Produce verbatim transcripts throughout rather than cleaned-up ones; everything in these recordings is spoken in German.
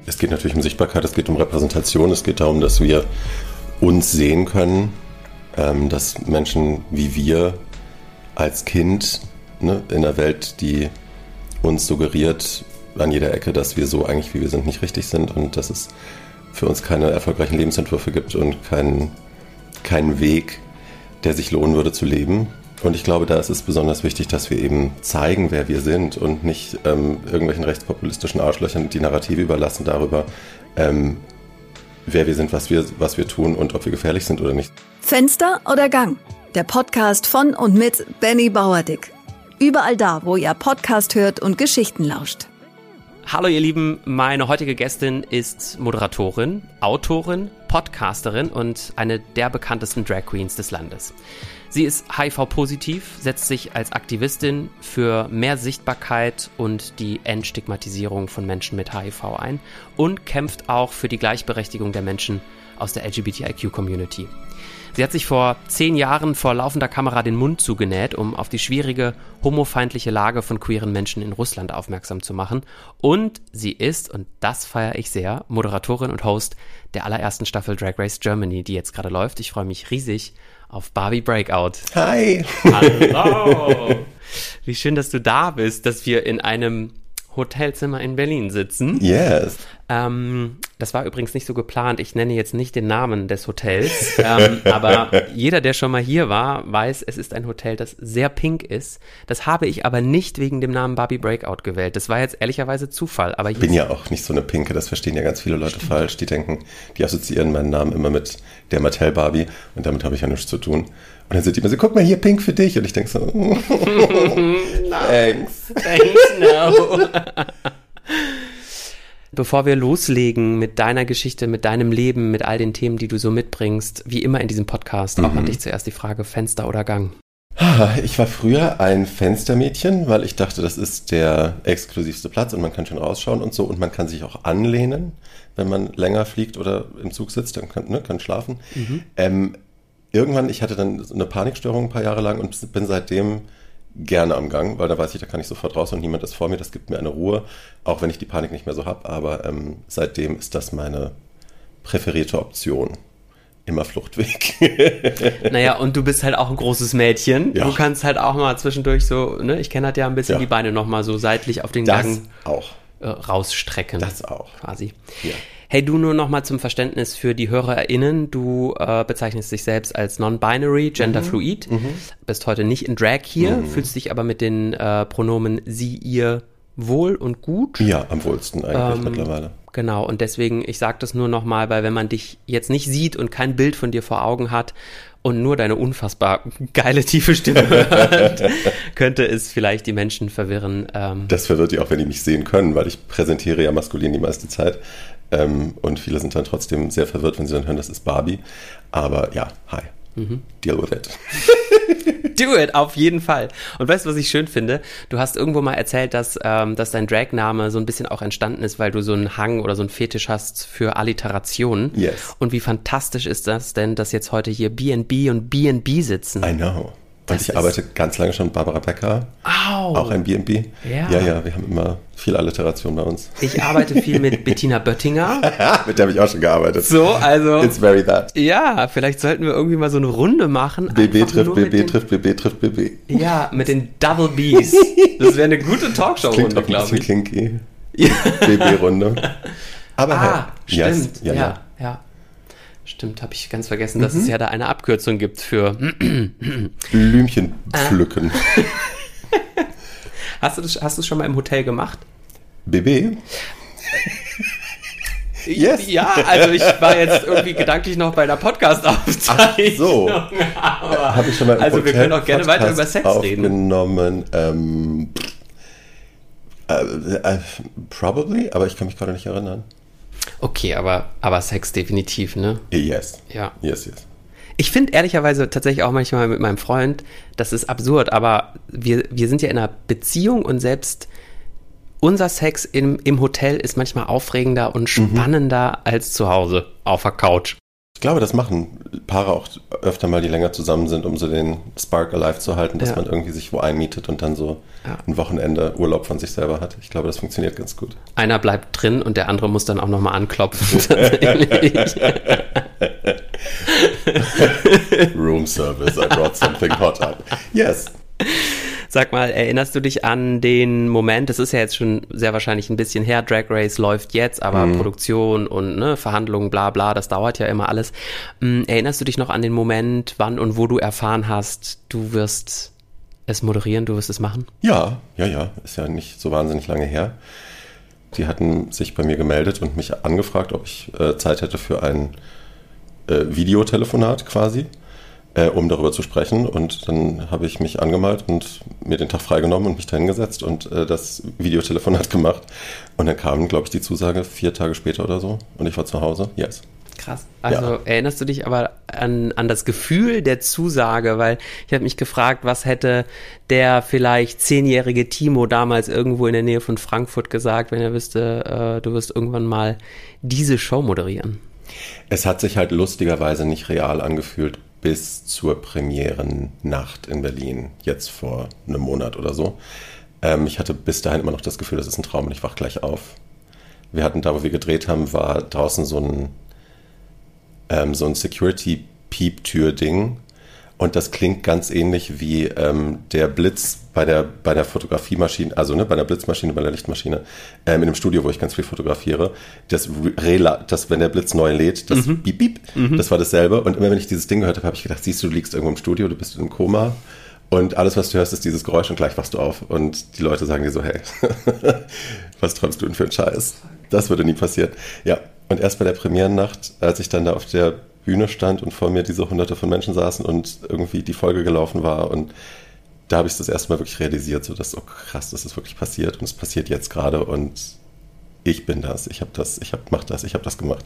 es geht natürlich um Sichtbarkeit, es geht um Repräsentation, es geht darum, dass wir uns sehen können, ähm, dass Menschen wie wir als Kind, ne, in einer Welt, die uns suggeriert an jeder Ecke, dass wir so eigentlich, wie wir sind, nicht richtig sind und dass es für uns keine erfolgreichen Lebensentwürfe gibt und keinen, keinen Weg, der sich lohnen würde zu leben. Und ich glaube, da ist es besonders wichtig, dass wir eben zeigen, wer wir sind und nicht ähm, irgendwelchen rechtspopulistischen Arschlöchern die Narrative überlassen darüber, ähm, wer wir sind, was wir, was wir tun und ob wir gefährlich sind oder nicht. Fenster oder Gang? Der Podcast von und mit Benny Bauerdick. Überall da, wo ihr Podcast hört und Geschichten lauscht. Hallo ihr Lieben, meine heutige Gästin ist Moderatorin, Autorin, Podcasterin und eine der bekanntesten Drag Queens des Landes. Sie ist H I V-positiv, setzt sich als Aktivistin für mehr Sichtbarkeit und die Entstigmatisierung von Menschen mit H I V ein und kämpft auch für die Gleichberechtigung der Menschen aus der L G B T I Q-Community. Sie hat sich vor zehn Jahren vor laufender Kamera den Mund zugenäht, um auf die schwierige, homofeindliche Lage von queeren Menschen in Russland aufmerksam zu machen. Und sie ist, und das feiere ich sehr, Moderatorin und Host der allerersten Staffel Drag Race Germany, die jetzt gerade läuft. Ich freue mich riesig auf Barbie Breakout. Hi! Hallo! Wie schön, dass du da bist, dass wir in einem Hotelzimmer in Berlin sitzen. Yes. Ähm, das war übrigens nicht so geplant. Ich nenne jetzt nicht den Namen des Hotels, ähm, aber jeder, der schon mal hier war, weiß, es ist ein Hotel, das sehr pink ist. Das habe ich aber nicht wegen dem Namen Barbie Breakout gewählt. Das war jetzt ehrlicherweise Zufall. Aber ich bin ja auch nicht so eine Pinke, das verstehen ja ganz viele Leute Stimmt. falsch. Die denken, die assoziieren meinen Namen immer mit der Mattel Barbie und damit habe ich ja nichts zu tun. Und dann sind die immer so, guck mal hier, pink für dich. Und ich denke so, no. Thanks. Thanks, no. Bevor wir loslegen mit deiner Geschichte, mit deinem Leben, mit all den Themen, die du so mitbringst, wie immer in diesem Podcast, mhm. auch an dich zuerst die Frage, Fenster oder Gang? Ich war früher ein Fenstermädchen, weil ich dachte, das ist der exklusivste Platz und man kann schön rausschauen und so und man kann sich auch anlehnen, wenn man länger fliegt oder im Zug sitzt, dann kann, ne, kann schlafen. Mhm. Ähm, irgendwann, ich hatte dann eine Panikstörung ein paar Jahre lang und bin seitdem gerne am Gang, weil da weiß ich, da kann ich sofort raus und niemand ist vor mir, das gibt mir eine Ruhe, auch wenn ich die Panik nicht mehr so habe, aber ähm, seitdem ist das meine präferierte Option. Immer Fluchtweg. Naja, und du bist halt auch ein großes Mädchen. Ja. Du kannst halt auch mal zwischendurch so, ne, ich kenne halt ja ein bisschen ja. die Beine nochmal so seitlich auf den das Gang auch. Äh, rausstrecken. Das auch. Quasi. Ja. Hey, du nur nochmal zum Verständnis für die HörerInnen. Du äh, bezeichnest dich selbst als non-binary, genderfluid, mhm. bist heute nicht in Drag hier, mhm. fühlst dich aber mit den äh, Pronomen sie, ihr wohl und gut. Ja, am wohlsten eigentlich ähm, mittlerweile. Genau, und deswegen, ich sage das nur nochmal, weil wenn man dich jetzt nicht sieht und kein Bild von dir vor Augen hat und nur deine unfassbar geile, tiefe Stimme hört, könnte es vielleicht die Menschen verwirren. Ähm. Das verwirrt die auch, wenn die mich sehen können, weil ich präsentiere ja maskulin die meiste Zeit. Ähm, und viele sind dann trotzdem sehr verwirrt, wenn sie dann hören, das ist Barbie. Aber ja, hi. Mhm. Deal with it. Do it, auf jeden Fall. Und weißt du, was ich schön finde? Du hast irgendwo mal erzählt, dass, ähm, dass dein Dragname so ein bisschen auch entstanden ist, weil du so einen Hang oder so einen Fetisch hast für Alliterationen. Yes. Und wie fantastisch ist das denn, dass jetzt heute hier B and B und B and B sitzen? I know. Und ich arbeite ganz lange schon mit Barbara Becker, oh. auch ein B and B. Ja. ja, ja, wir haben immer viel Alliteration bei uns. Ich arbeite viel mit Bettina Böttinger. Mit der habe ich auch schon gearbeitet. So, also. It's very that. Ja, vielleicht sollten wir irgendwie mal so eine Runde machen. B B trifft B B trifft B B trifft B B. Ja, mit den Double Bs. Das wäre eine gute Talkshow-Runde, glaube ich. Klingt auch ein bisschen kinky. B B-Runde. Aber ah, hey, stimmt. Yes. Ja, ja. ja. ja. Stimmt, habe ich ganz vergessen, dass mhm. es ja da eine Abkürzung gibt für Blümchen pflücken. Hast du das, hast du es schon mal im Hotel gemacht? B B? Yes. Ja, also ich war jetzt irgendwie gedanklich noch bei einer Podcast-Aufzeichnung. Ach so. Habe ich schon mal im Also Hotel wir können auch gerne weiter über Sex aufgenommen. reden. Ähm, äh, äh, probably, aber ich kann mich gerade nicht erinnern. Okay, aber, aber Sex definitiv, ne? Yes. Ja. Yes, yes. Ich finde ehrlicherweise tatsächlich auch manchmal mit meinem Freund, das ist absurd, aber wir, wir sind ja in einer Beziehung und selbst unser Sex im, im Hotel ist manchmal aufregender und spannender mhm. als zu Hause auf der Couch. Ich glaube, das machen Paare auch öfter mal, die länger zusammen sind, um so den Spark alive zu halten, dass ja. man irgendwie sich wo einmietet und dann so ja. ein Wochenende Urlaub von sich selber hat. Ich glaube, das funktioniert ganz gut. Einer bleibt drin und der andere muss dann auch nochmal anklopfen. Room service, I brought something hot up. Yes. Sag mal, erinnerst du dich an den Moment, das ist ja jetzt schon sehr wahrscheinlich ein bisschen her, Drag Race läuft jetzt, aber mhm. Produktion und ne, Verhandlungen, bla bla, das dauert ja immer alles. Ähm, erinnerst du dich noch an den Moment, wann und wo du erfahren hast, du wirst es moderieren, du wirst es machen? Ja, ja, ja, ist ja nicht so wahnsinnig lange her. Die hatten sich bei mir gemeldet und mich angefragt, ob ich äh, Zeit hätte für ein äh, Videotelefonat quasi. Äh, um darüber zu sprechen, und dann habe ich mich angemalt und mir den Tag freigenommen und mich dahin gesetzt und äh, das Videotelefonat gemacht, und dann kam, glaube ich, die Zusage vier Tage später oder so und ich war zu Hause. Yes. Krass. Also ja. Erinnerst du dich aber an, an das Gefühl der Zusage, weil ich habe mich gefragt, was hätte der vielleicht zehnjährige Timo damals irgendwo in der Nähe von Frankfurt gesagt, wenn er wüsste, äh, du wirst irgendwann mal diese Show moderieren? Es hat sich halt lustigerweise nicht real angefühlt bis zur Premierennacht in Berlin, jetzt vor einem Monat oder so. Ähm, ich hatte bis dahin immer noch das Gefühl, das ist ein Traum und ich wach gleich auf. Wir hatten da, wo wir gedreht haben, war draußen so ein, ähm, so ein Security-Piep-Tür-Ding. Und das klingt ganz ähnlich wie ähm, der Blitz bei der, bei der Fotografiemaschine, also ne, bei der Blitzmaschine, bei der Lichtmaschine, ähm, in dem Studio, wo ich ganz viel fotografiere. Das, Rela, das wenn der Blitz neu lädt, das mhm. Piep, Piep, mhm. das war dasselbe. Und immer wenn ich dieses Ding gehört habe, habe ich gedacht, siehst du, du liegst irgendwo im Studio, du bist im Koma und alles, was du hörst, ist dieses Geräusch und gleich wachst du auf. Und die Leute sagen dir so, hey, was träumst du denn für einen Scheiß? Das würde nie passieren. Ja, und erst bei der Premierennacht, als ich dann da auf der Bühne stand und vor mir diese hunderte von Menschen saßen und irgendwie die Folge gelaufen war, und da habe ich es das erste Mal wirklich realisiert, so dass, oh krass, das ist wirklich passiert und es passiert jetzt gerade und ich bin das, ich habe das, ich habe mach das, ich habe das gemacht.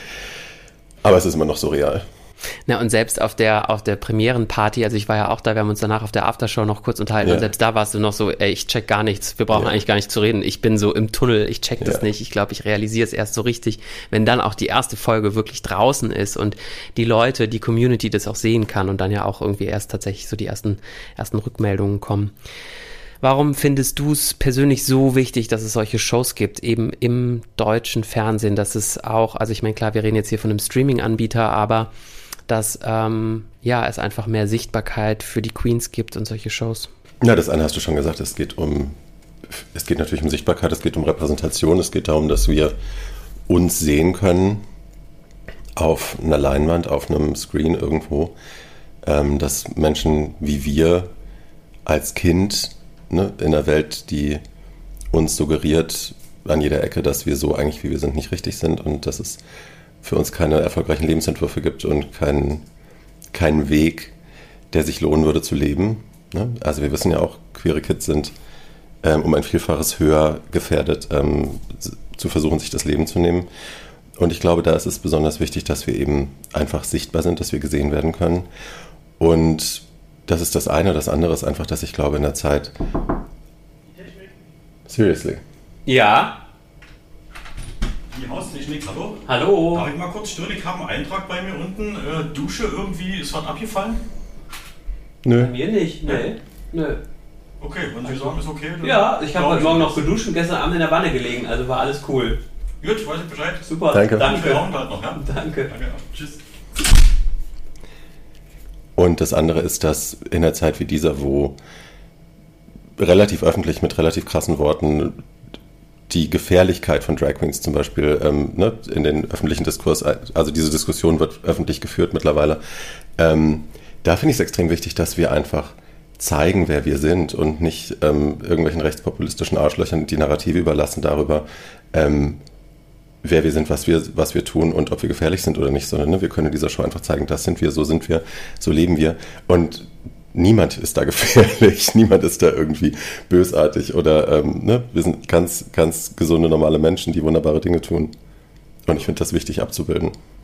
Aber es ist immer noch surreal. Na, und selbst auf der auf der Premierenparty, also ich war ja auch da, wir haben uns danach auf der Aftershow noch kurz unterhalten, ja. Und selbst da warst du noch so, ey, ich check gar nichts, wir brauchen ja. eigentlich gar nicht zu reden, ich bin so im Tunnel, ich check das ja. nicht, ich glaube, ich realisiere es erst so richtig, wenn dann auch die erste Folge wirklich draußen ist und die Leute, die Community das auch sehen kann und dann ja auch irgendwie erst tatsächlich so die ersten ersten Rückmeldungen kommen. Warum findest du es persönlich so wichtig, dass es solche Shows gibt, eben im deutschen Fernsehen, dass es auch, also ich meine, klar, wir reden jetzt hier von einem Streaming-Anbieter, aber dass ähm, ja, es einfach mehr Sichtbarkeit für die Queens gibt und solche Shows? Ja, das eine hast du schon gesagt, es geht um, es geht natürlich um Sichtbarkeit, es geht um Repräsentation, es geht darum, dass wir uns sehen können auf einer Leinwand, auf einem Screen irgendwo, ähm, dass Menschen wie wir als Kind, ne, in einer Welt, die uns suggeriert an jeder Ecke, dass wir so eigentlich, wie wir sind, nicht richtig sind und dass es für uns keine erfolgreichen Lebensentwürfe gibt und keinen keinen Weg, der sich lohnen würde zu leben. Ne? Also wir wissen ja auch, queere Kids sind ähm, um ein Vielfaches höher gefährdet, ähm, zu versuchen, sich das Leben zu nehmen. Und ich glaube, da ist es besonders wichtig, dass wir eben einfach sichtbar sind, dass wir gesehen werden können. Und das ist das eine. Das andere ist einfach, dass ich glaube, in der Zeit... Seriously. Ja. Die Haustechnik, hallo? Hallo. Darf ich mal kurz stören? Ich habe einen Eintrag bei mir unten. Äh, Dusche irgendwie, ist was abgefallen? Nö. Bei mir nicht, nee. Nö. Okay, wenn Sie sagen, ist okay. Dann ja, ich habe heute Morgen noch geduscht und gestern Abend in der Wanne gelegen, also war alles cool. Gut, weiß ich Bescheid. Super, danke. Danke. Noch, ja? Danke. Danke. Tschüss. Und das andere ist, dass in einer Zeit wie dieser, wo relativ öffentlich mit relativ krassen Worten die Gefährlichkeit von Drag Queens zum Beispiel ähm, ne, in den öffentlichen Diskurs, also diese Diskussion wird öffentlich geführt mittlerweile, ähm, da finde ich es extrem wichtig, dass wir einfach zeigen, wer wir sind und nicht ähm, irgendwelchen rechtspopulistischen Arschlöchern die Narrative überlassen darüber, ähm, wer wir sind, was wir, was wir tun und ob wir gefährlich sind oder nicht, sondern ne, wir können in dieser Show einfach zeigen, das sind wir, so sind wir, so leben wir. Und niemand ist da gefährlich, niemand ist da irgendwie bösartig oder ähm, ne, wir sind ganz, ganz gesunde, normale Menschen, die wunderbare Dinge tun. Und ich finde das wichtig abzubilden.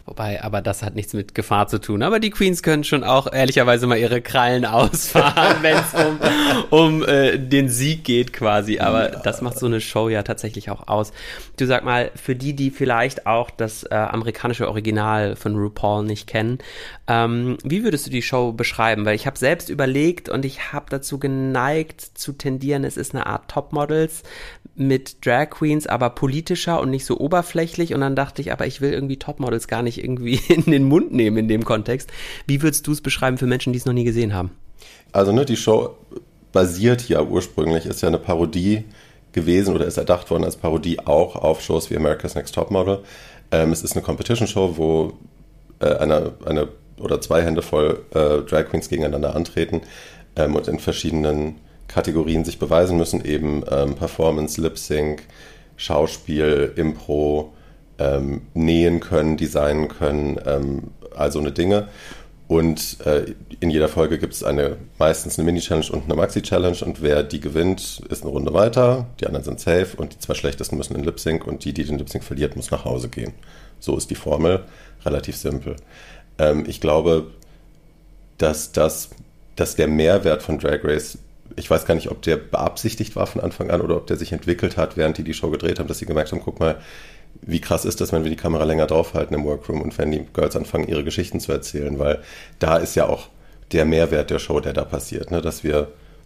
Wobei, aber das hat nichts mit Gefahr zu tun. Aber die Queens können schon auch ehrlicherweise mal ihre Krallen ausfahren, wenn es um, um äh, den Sieg geht quasi. Aber ja. Das macht so eine Show ja tatsächlich auch aus. Du sag mal, für die, die vielleicht auch das äh, amerikanische Original von RuPaul nicht kennen, ähm, wie würdest du die Show beschreiben? Weil ich habe selbst überlegt und ich habe dazu geneigt zu tendieren, es ist eine Art Topmodels mit Drag Queens, aber politischer und nicht so oberflächlich. Und dann dachte ich, aber ich will irgendwie Topmodels gar nicht irgendwie in den Mund nehmen in dem Kontext. Wie würdest du es beschreiben für Menschen, die es noch nie gesehen haben? Also ne, die Show basiert ja ursprünglich, ist ja eine Parodie gewesen oder ist erdacht worden als Parodie auch auf Shows wie America's Next Topmodel. Ähm, es ist eine Competition-Show, wo äh, eine, eine oder zwei Hände voll äh, Drag Queens gegeneinander antreten ähm, und in verschiedenen Kategorien sich beweisen müssen, eben ähm, Performance, Lip-Sync, Schauspiel, Impro, ähm, nähen können, designen können, ähm, all so eine Dinge. Und äh, in jeder Folge gibt es eine, meistens eine Mini-Challenge und eine Maxi-Challenge und wer die gewinnt, ist eine Runde weiter, die anderen sind safe und die zwei Schlechtesten müssen in Lip-Sync und die, die den Lip-Sync verliert, muss nach Hause gehen. So ist die Formel, relativ simpel. Ähm, ich glaube, dass das, dass der Mehrwert von Drag Race, ich weiß gar nicht, ob der beabsichtigt war von Anfang an oder ob der sich entwickelt hat, während die die Show gedreht haben, dass sie gemerkt haben, guck mal, wie krass ist das, wenn wir die Kamera länger draufhalten im Workroom und wenn die Girls anfangen, ihre Geschichten zu erzählen, weil da ist ja auch der Mehrwert der Show, der da passiert, ne? Dass wir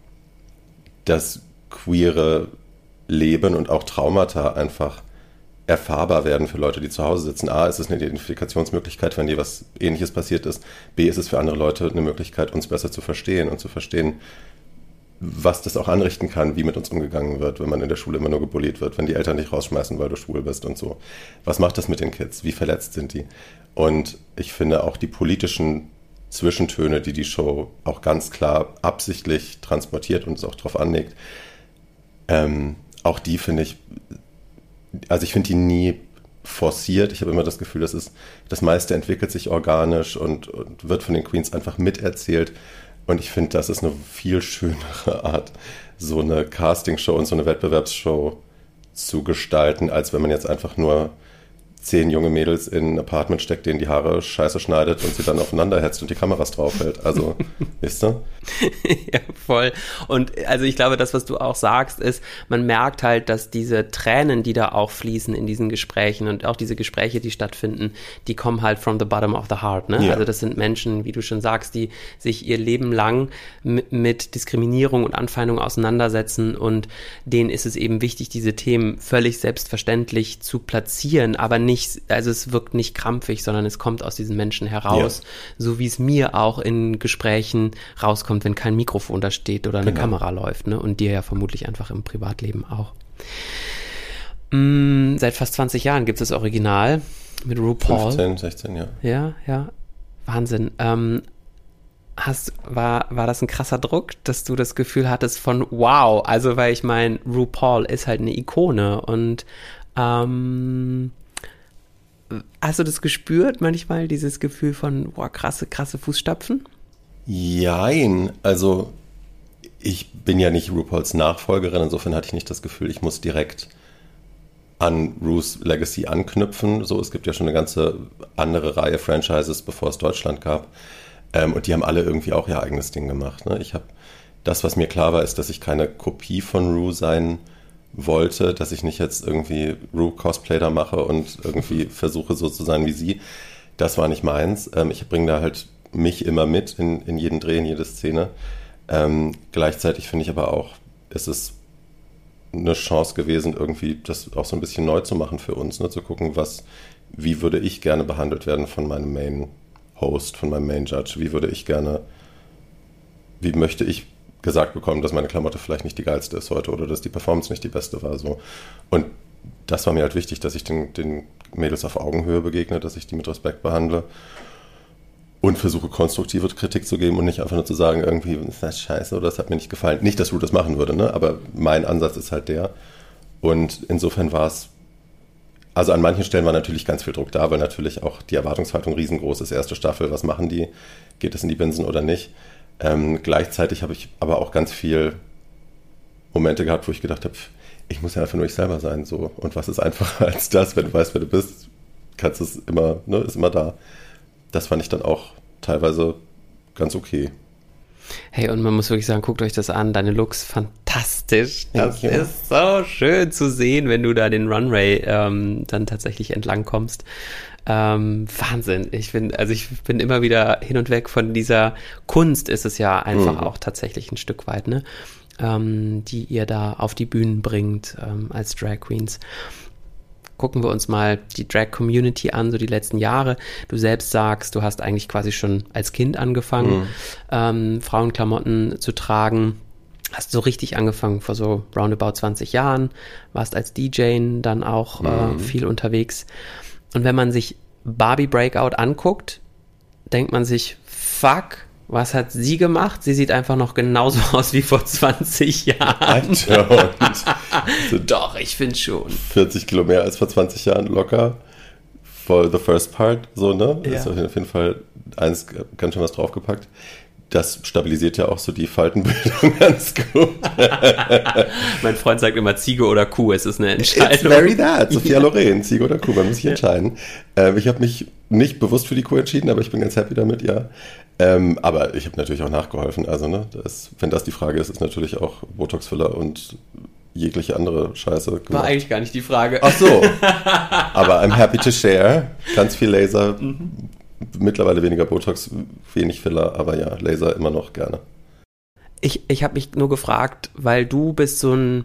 das queere Leben und auch Traumata einfach erfahrbar werden für Leute, die zu Hause sitzen. A, ist es eine Identifikationsmöglichkeit, wenn dir was Ähnliches passiert ist. B, ist es für andere Leute eine Möglichkeit, uns besser zu verstehen und zu verstehen, was das auch anrichten kann, wie mit uns umgegangen wird, wenn man in der Schule immer nur gebullied wird, wenn die Eltern dich rausschmeißen, weil du schwul bist und so. Was macht das mit den Kids? Wie verletzt sind die? Und ich finde auch die politischen Zwischentöne, die die Show auch ganz klar absichtlich transportiert und es auch drauf anlegt, ähm, auch die finde ich, also ich finde die nie forciert. Ich habe immer das Gefühl, das ist, das meiste entwickelt sich organisch und, und wird von den Queens einfach miterzählt. Und ich finde, das ist eine viel schönere Art, so eine Castingshow und so eine Wettbewerbsshow zu gestalten, als wenn man jetzt einfach nur zehn junge Mädels in ein Apartment steckt, denen die Haare scheiße schneidet und sie dann aufeinander hetzt und die Kameras draufhält. Also, wisst ihr? Ja, voll. Und also ich glaube, das, was du auch sagst, ist, man merkt halt, dass diese Tränen, die da auch fließen in diesen Gesprächen und auch diese Gespräche, die stattfinden, die kommen halt from the bottom of the heart, ne? Ja. Also das sind Menschen, wie du schon sagst, die sich ihr Leben lang mit, mit Diskriminierung und Anfeindung auseinandersetzen und denen ist es eben wichtig, diese Themen völlig selbstverständlich zu platzieren, aber nicht also es wirkt nicht krampfig, sondern es kommt aus diesen Menschen heraus, ja. So wie es mir auch in Gesprächen rauskommt, wenn kein Mikrofon da steht oder eine genau. Kamera läuft, ne? Und dir ja vermutlich einfach im Privatleben auch. Mm, seit fast zwanzig Jahren gibt es das Original mit RuPaul. fünfzehn, sechzehn, ja. Ja, ja, Wahnsinn. Ähm, hast, war, war das ein krasser Druck, dass du das Gefühl hattest von wow, also weil ich meine, RuPaul ist halt eine Ikone und ähm, hast du das gespürt manchmal, dieses Gefühl von, boah, krasse, krasse Fußstapfen? Jein, also ich bin ja nicht RuPauls Nachfolgerin, insofern hatte ich nicht das Gefühl, ich muss direkt an Ru's Legacy anknüpfen. So, es gibt ja schon eine ganze andere Reihe Franchises, bevor es Deutschland gab. Ähm, und die haben alle irgendwie auch ihr eigenes Ding gemacht. Ne? Ich habe das, was mir klar war, ist, dass ich keine Kopie von Ru sein wollte, dass ich nicht jetzt irgendwie Ru-Cosplay da mache und irgendwie versuche so zu sein wie sie. Das war nicht meins. Ähm, ich bringe da halt mich immer mit in, in jeden Dreh, in jede Szene. Ähm, gleichzeitig finde ich aber auch, ist es eine Chance gewesen, irgendwie das auch so ein bisschen neu zu machen für uns, ne? Zu gucken, was, wie würde ich gerne behandelt werden von meinem Main-Host, von meinem Main-Judge, wie würde ich gerne, wie möchte ich gesagt bekommen, dass meine Klamotte vielleicht nicht die geilste ist heute oder dass die Performance nicht die beste war. So. Und das war mir halt wichtig, dass ich den, den Mädels auf Augenhöhe begegne, dass ich die mit Respekt behandle und versuche, konstruktive Kritik zu geben und nicht einfach nur zu sagen, irgendwie, ist das scheiße oder das hat mir nicht gefallen. Nicht, dass Ru das machen würde, ne? Aber mein Ansatz ist halt der. Und insofern war es, also an manchen Stellen war natürlich ganz viel Druck da, weil natürlich auch die Erwartungshaltung riesengroß ist. Erste Staffel, was machen die? Geht es in die Binsen oder nicht? Ähm, gleichzeitig habe ich aber auch ganz viel Momente gehabt, wo ich gedacht habe, ich muss ja einfach nur ich selber sein, so. Und was ist einfacher als das, wenn du weißt, wer du bist, kannst es immer, ne, ist immer da. Das fand ich dann auch teilweise ganz okay. Hey, und man muss wirklich sagen, guckt euch das an, deine Looks fantastisch. Das Thank you. ist so schön zu sehen, wenn du da den Runway ähm, dann tatsächlich entlang kommst. Ähm, Wahnsinn. Ich bin, also ich bin immer wieder hin und weg von dieser Kunst, ist es ja einfach mhm. auch tatsächlich ein Stück weit, ne? Ähm, die ihr da auf die Bühnen bringt ähm, als Drag Queens. Gucken wir uns mal die Drag-Community an, so die letzten Jahre. Du selbst sagst, du hast eigentlich quasi schon als Kind angefangen, mhm. ähm, Frauenklamotten zu tragen. Hast so richtig angefangen vor so roundabout zwanzig Jahren, warst als D J dann auch mhm. äh, viel unterwegs. Und wenn man sich Barbie Breakout anguckt, denkt man sich, fuck, was hat sie gemacht? Sie sieht einfach noch genauso aus wie vor zwanzig Jahren. So Doch, ich finde schon. vierzig Kilo mehr als vor zwanzig Jahren locker. For the first part, so, ne? Ja. Ist auf jeden Fall eins ganz schön was draufgepackt. Das stabilisiert ja auch so die Faltenbildung ganz gut. Mein Freund sagt immer Ziege oder Kuh, es ist eine Entscheidung. It's very that. Sophia Loren, Ziege oder Kuh, man muss sich ja. entscheiden. Ähm, ich habe mich nicht bewusst für die Kuh entschieden, aber ich bin ganz happy damit, ja. Ähm, aber ich habe natürlich auch nachgeholfen. Also, ne, das, wenn das die Frage ist, ist natürlich auch Botox-Filler und jegliche andere Scheiße gemacht. War eigentlich gar nicht die Frage. Ach so. Aber I'm happy to share. Ganz viel Laser. Mhm. Mittlerweile weniger Botox, wenig Filler, aber ja, Laser immer noch gerne. Ich, ich habe mich nur gefragt, weil du bist so ein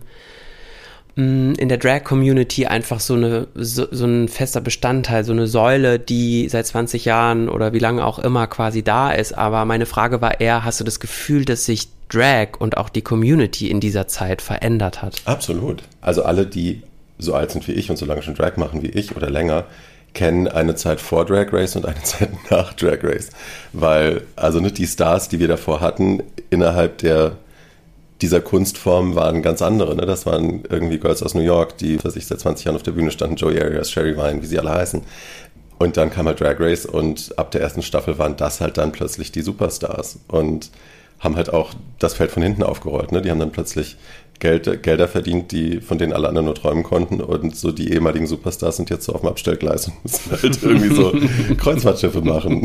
mh, in der Drag-Community einfach so, eine, so, so ein fester Bestandteil, so eine Säule, die seit zwanzig Jahren oder wie lange auch immer quasi da ist. Aber meine Frage war eher, hast du das Gefühl, dass sich Drag und auch die Community in dieser Zeit verändert hat? Absolut. Also alle, die so alt sind wie ich und so lange schon Drag machen wie ich oder länger, kennen eine Zeit vor Drag Race und eine Zeit nach Drag Race. Weil, also nicht die Stars, die wir davor hatten, innerhalb der, dieser Kunstform waren ganz andere. Ne? Das waren irgendwie Girls aus New York, die für sich seit zwanzig Jahren auf der Bühne standen, Joey Arias, Sherry Vine, wie sie alle heißen. Und dann kam halt Drag Race und ab der ersten Staffel waren das halt dann plötzlich die Superstars und haben halt auch das Feld von hinten aufgerollt. Ne? Die haben dann plötzlich Geld, Gelder verdient, die, von denen alle anderen nur träumen konnten, und so die ehemaligen Superstars sind jetzt so auf dem Abstellgleis und müssen halt irgendwie so Kreuzfahrtschiffe machen.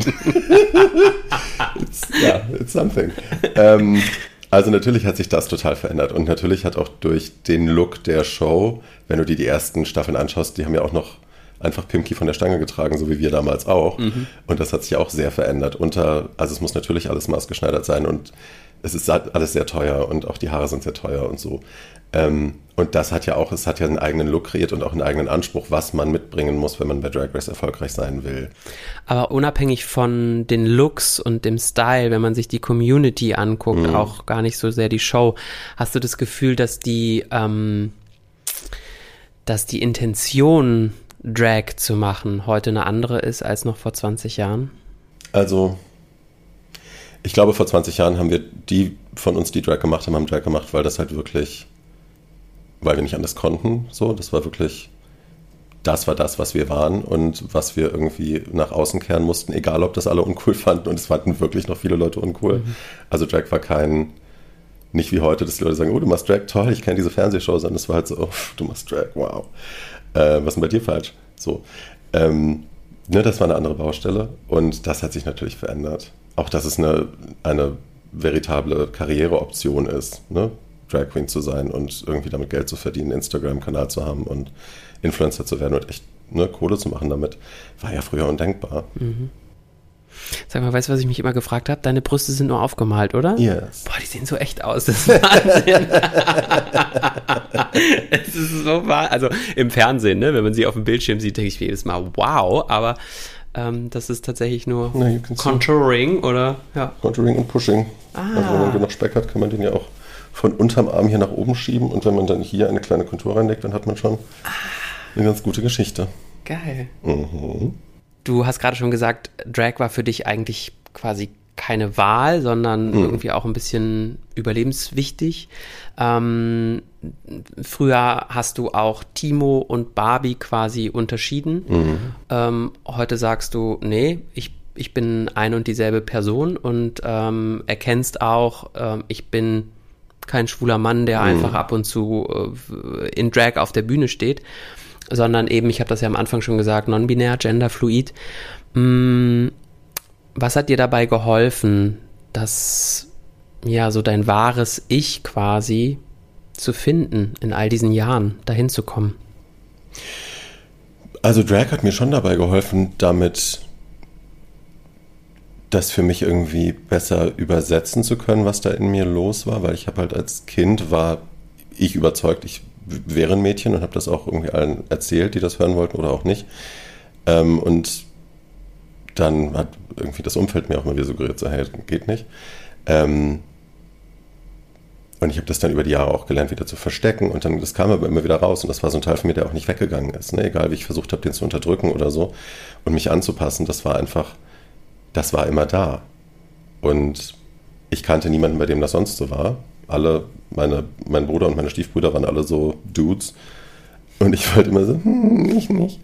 it's, ja, it's something. Ähm, also natürlich hat sich das total verändert und natürlich hat auch durch den Look der Show, wenn du dir die ersten Staffeln anschaust, die haben ja auch noch einfach Pimki von der Stange getragen, so wie wir damals auch. Mhm. Und das hat sich auch sehr verändert. Unter, also es muss natürlich alles maßgeschneidert sein und es ist alles sehr teuer und auch die Haare sind sehr teuer und so. Ähm, und das hat ja auch, es hat ja einen eigenen Look kreiert und auch einen eigenen Anspruch, was man mitbringen muss, wenn man bei Drag Race erfolgreich sein will. Aber unabhängig von den Looks und dem Style, wenn man sich die Community anguckt, mhm. auch gar nicht so sehr die Show, hast du das Gefühl, dass die, ähm, dass die Intention, Drag zu machen, heute eine andere ist als noch vor zwanzig Jahren? Also, ich glaube, vor zwanzig Jahren haben wir die von uns, die Drag gemacht haben, haben Drag gemacht, weil das halt wirklich, weil wir nicht anders konnten. So, das war wirklich, das war das, was wir waren und was wir irgendwie nach außen kehren mussten, egal ob das alle uncool fanden, und es fanden wirklich noch viele Leute uncool. Mhm. Also Drag war kein, nicht wie heute, dass die Leute sagen, oh, du machst Drag, toll, ich kenne diese Fernsehshow, sondern es war halt so, oh, du machst Drag, wow. Äh, was ist denn bei dir falsch? So, ähm, ne, das war eine andere Baustelle und das hat sich natürlich verändert. Auch, dass es eine, eine veritable Karriereoption ist, ne? Drag Queen zu sein und irgendwie damit Geld zu verdienen, einen Instagram-Kanal zu haben und Influencer zu werden und echt, ne, Kohle zu machen damit, war ja früher undenkbar. Mhm. Sag mal, weißt du, was ich mich immer gefragt habe? Deine Brüste sind nur aufgemalt, oder? Yes. Boah, die sehen so echt aus. Das ist Wahnsinn. Es ist so wahr. Also im Fernsehen, ne, wenn man sie auf dem Bildschirm sieht, denke ich jedes Mal, wow, aber ähm, das ist tatsächlich nur no, Contouring, oder? Ja. Contouring und Pushing. Ah. Also wenn man genug Speck hat, kann man den ja auch von unterm Arm hier nach oben schieben und wenn man dann hier eine kleine Kontur reinlegt, dann hat man schon ah. eine ganz gute Geschichte. Geil. Mhm. Du hast gerade schon gesagt, Drag war für dich eigentlich quasi keine Wahl, sondern mhm. irgendwie auch ein bisschen überlebenswichtig. Ähm, früher hast du auch Timo und Barbie quasi unterschieden. Mhm. Ähm, heute sagst du, nee, ich, ich bin ein und dieselbe Person und ähm, erkennst auch, ähm, ich bin kein schwuler Mann, der mhm. einfach ab und zu äh, in Drag auf der Bühne steht. sondern eben, ich habe das ja am Anfang schon gesagt, non-binär, genderfluid. Mm, was hat dir dabei geholfen, das, ja, so dein wahres Ich quasi zu finden, in all diesen Jahren dahin zu kommen? Also Drag hat mir schon dabei geholfen, damit das für mich irgendwie besser übersetzen zu können, was da in mir los war, weil ich habe halt als Kind, war ich überzeugt, ich wäre ein Mädchen und habe das auch irgendwie allen erzählt, die das hören wollten oder auch nicht. Ähm, und dann hat irgendwie das Umfeld mir auch mal wieder suggeriert, so hey, geht nicht. Ähm, und ich habe das dann über die Jahre auch gelernt, wieder zu verstecken und dann, das kam aber immer wieder raus und das war so ein Teil von mir, der auch nicht weggegangen ist, ne? Egal wie ich versucht habe, den zu unterdrücken oder so und mich anzupassen, das war einfach, das war immer da. Und ich kannte niemanden, bei dem das sonst so war. Alle, meine, mein Bruder und meine Stiefbrüder waren alle so Dudes und ich wollte immer so, hm, nicht, nicht.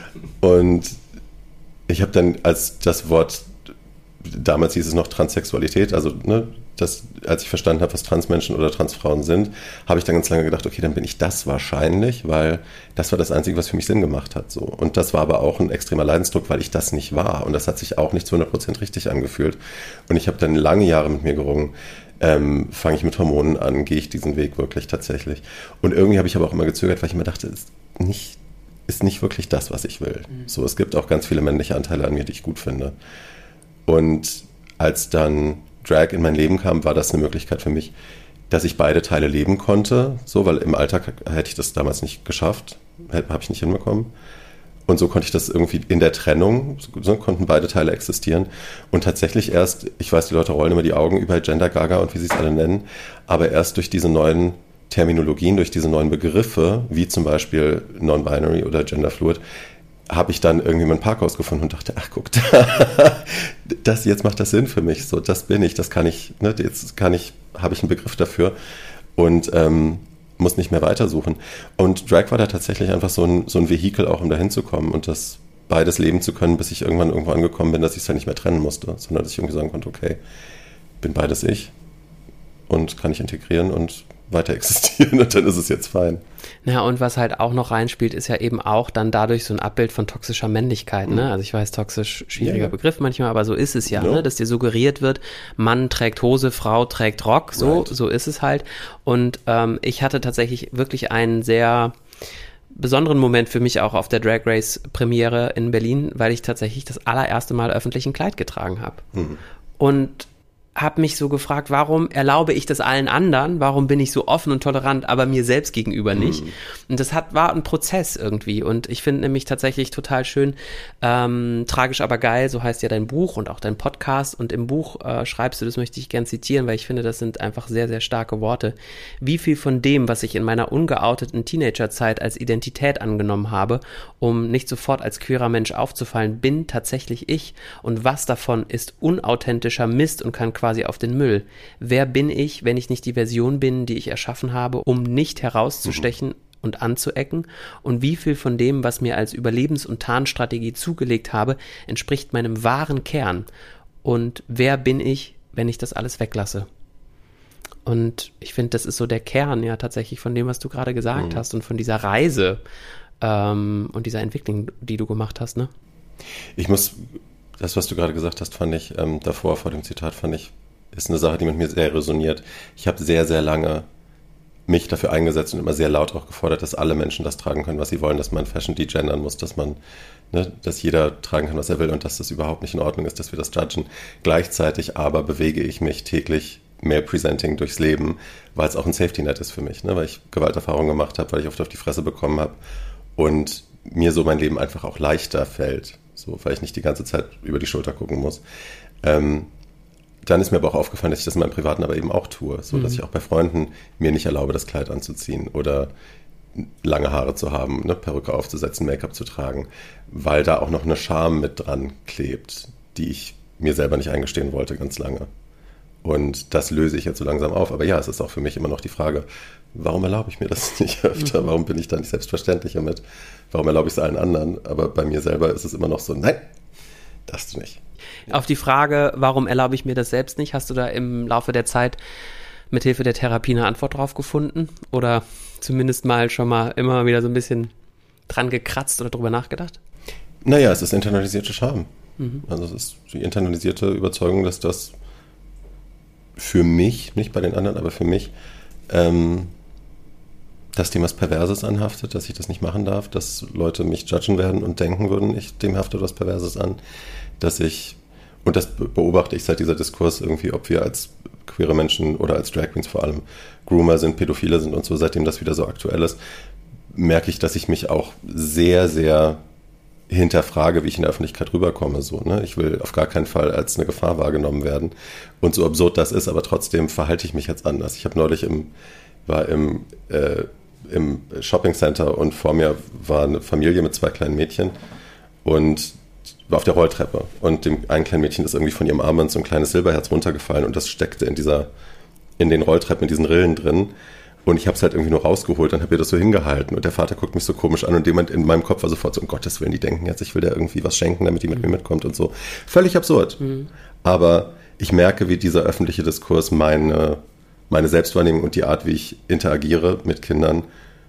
Und ich habe dann, als das Wort, damals hieß es noch Transsexualität, also ne, das, als ich verstanden habe, was Transmenschen oder Transfrauen sind, habe ich dann ganz lange gedacht, okay, dann bin ich das wahrscheinlich, weil das war das Einzige, was für mich Sinn gemacht hat. So. Und das war aber auch ein extremer Leidensdruck, weil ich das nicht war. Und das hat sich auch nicht zu hundert Prozent richtig angefühlt. Und ich habe dann lange Jahre mit mir gerungen, ähm, fange ich mit Hormonen an, gehe ich diesen Weg wirklich tatsächlich. Und irgendwie habe ich aber auch immer gezögert, weil ich immer dachte, es ist nicht, ist nicht wirklich das, was ich will. Mhm. So, es gibt auch ganz viele männliche Anteile an mir, die ich gut finde. Und als dann Drag in mein Leben kam, war das eine Möglichkeit für mich, dass ich beide Teile leben konnte, so, weil im Alltag hätte ich das damals nicht geschafft, habe ich nicht hinbekommen. Und so konnte ich das irgendwie in der Trennung, so konnten beide Teile existieren. Und tatsächlich erst, ich weiß, die Leute rollen immer die Augen über Gender Gaga und wie sie es alle nennen, aber erst durch diese neuen Terminologien, durch diese neuen Begriffe, wie zum Beispiel Non-Binary oder Genderfluid, habe ich dann irgendwie mein Parkhaus gefunden und dachte, ach guck, da, das, jetzt macht das Sinn für mich, so, das bin ich, das kann ich, ne, jetzt kann ich, habe ich einen Begriff dafür und ähm, muss nicht mehr weitersuchen. Und Drag war da tatsächlich einfach so ein, so ein Vehikel auch, um da hinzukommen und das beides leben zu können, bis ich irgendwann irgendwo angekommen bin, dass ich es ja nicht mehr trennen musste, sondern dass ich irgendwie sagen konnte, okay, bin beides ich und kann ich integrieren und weiter existieren und dann ist es jetzt fein. Ja, und was halt auch noch reinspielt, ist ja eben auch dann dadurch so ein Abbild von toxischer Männlichkeit, mhm. ne? Also ich weiß, toxisch, schwieriger ja, ja. Begriff manchmal, aber so ist es ja, ja, ne? Dass dir suggeriert wird, Mann trägt Hose, Frau trägt Rock, so, right. so ist es halt. Und ähm, ich hatte tatsächlich wirklich einen sehr besonderen Moment für mich auch auf der Drag Race Premiere in Berlin, weil ich tatsächlich das allererste Mal öffentlich ein Kleid getragen habe. Mhm. Und habe mich so gefragt, warum erlaube ich das allen anderen? Warum bin ich so offen und tolerant, aber mir selbst gegenüber nicht? Mhm. Und das hat, war ein Prozess irgendwie. Und ich finde nämlich tatsächlich total schön, ähm, tragisch aber geil, so heißt ja dein Buch und auch dein Podcast. Und im Buch äh, schreibst du, das möchte ich gern zitieren, weil ich finde, das sind einfach sehr, sehr starke Worte. Wie viel von dem, was ich in meiner ungeouteten Teenagerzeit als Identität angenommen habe, um nicht sofort als queerer Mensch aufzufallen, bin tatsächlich ich. Und was davon ist unauthentischer Mist und kann quasi auf den Müll. Wer bin ich, wenn ich nicht die Version bin, die ich erschaffen habe, um nicht herauszustechen mhm. und anzuecken? Und wie viel von dem, was mir als Überlebens- und Tarnstrategie zugelegt habe, entspricht meinem wahren Kern? Und wer bin ich, wenn ich das alles weglasse? Und ich finde, das ist so der Kern ja tatsächlich von dem, was du gerade gesagt mhm. hast und von dieser Reise ähm, und dieser Entwicklung, die du gemacht hast, ne? Ich muss... Das, was du gerade gesagt hast, fand ich ähm, davor, vor dem Zitat, fand ich, ist eine Sache, die mit mir sehr resoniert. Ich habe sehr, sehr lange mich dafür eingesetzt und immer sehr laut auch gefordert, dass alle Menschen das tragen können, was sie wollen, dass man Fashion degendern muss, dass man, ne, dass jeder tragen kann, was er will und dass das überhaupt nicht in Ordnung ist, dass wir das judgen. Gleichzeitig aber bewege ich mich täglich male presenting durchs Leben, weil es auch ein Safety-Net ist für mich, ne, weil ich Gewalterfahrungen gemacht habe, weil ich oft auf die Fresse bekommen habe und mir so mein Leben einfach auch leichter fällt. So, weil ich nicht die ganze Zeit über die Schulter gucken muss. Ähm, dann ist mir aber auch aufgefallen, dass ich das in meinem Privaten aber eben auch tue. So, mhm. dass ich auch bei Freunden mir nicht erlaube, das Kleid anzuziehen oder lange Haare zu haben, eine Perücke aufzusetzen, Make-up zu tragen, weil da auch noch eine Scham mit dran klebt, die ich mir selber nicht eingestehen wollte ganz lange. Und das löse ich jetzt so langsam auf. Aber ja, es ist auch für mich immer noch die Frage, warum erlaube ich mir das nicht öfter? Warum bin ich da nicht selbstverständlich damit? Warum erlaube ich es allen anderen? Aber bei mir selber ist es immer noch so, nein, darfst du nicht. Ja. Auf die Frage, warum erlaube ich mir das selbst nicht, hast du da im Laufe der Zeit mit Hilfe der Therapie eine Antwort drauf gefunden? Oder zumindest mal schon mal immer wieder so ein bisschen dran gekratzt oder drüber nachgedacht? Naja, es ist internalisierte Scham. Mhm. Also es ist die internalisierte Überzeugung, dass das für mich, nicht bei den anderen, aber für mich, ähm, dass dem was Perverses anhaftet, dass ich das nicht machen darf, dass Leute mich judgen werden und denken würden, ich, dem haftet was Perverses an, dass ich, und das beobachte ich seit dieser Diskurs irgendwie, ob wir als queere Menschen oder als Drag Queens vor allem Groomer sind, Pädophile sind und so, seitdem das wieder so aktuell ist, merke ich, dass ich mich auch sehr, sehr hinterfrage, wie ich in der Öffentlichkeit rüberkomme. So, ne? Ich will auf gar keinen Fall als eine Gefahr wahrgenommen werden. Und so absurd das ist, aber trotzdem verhalte ich mich jetzt anders. Ich habe neulich im, war im, äh, im Shoppingcenter und vor mir war eine Familie mit zwei kleinen Mädchen und war auf der Rolltreppe. Und dem einen kleinen Mädchen ist irgendwie von ihrem Armband so ein kleines Silberherz runtergefallen und das steckte in dieser, in den Rolltreppen, in diesen Rillen drin. Und ich habe es halt irgendwie nur rausgeholt und habe ihr das so hingehalten. Und der Vater guckt mich so komisch an und jemand in meinem Kopf war sofort so, um Gottes Willen, die denken jetzt, ich will der irgendwie was schenken, damit die mit mir mitkommt und so. Völlig absurd. Mhm. Aber ich merke, wie dieser öffentliche Diskurs meine, meine Selbstwahrnehmung und die Art, wie ich interagiere mit Kindern,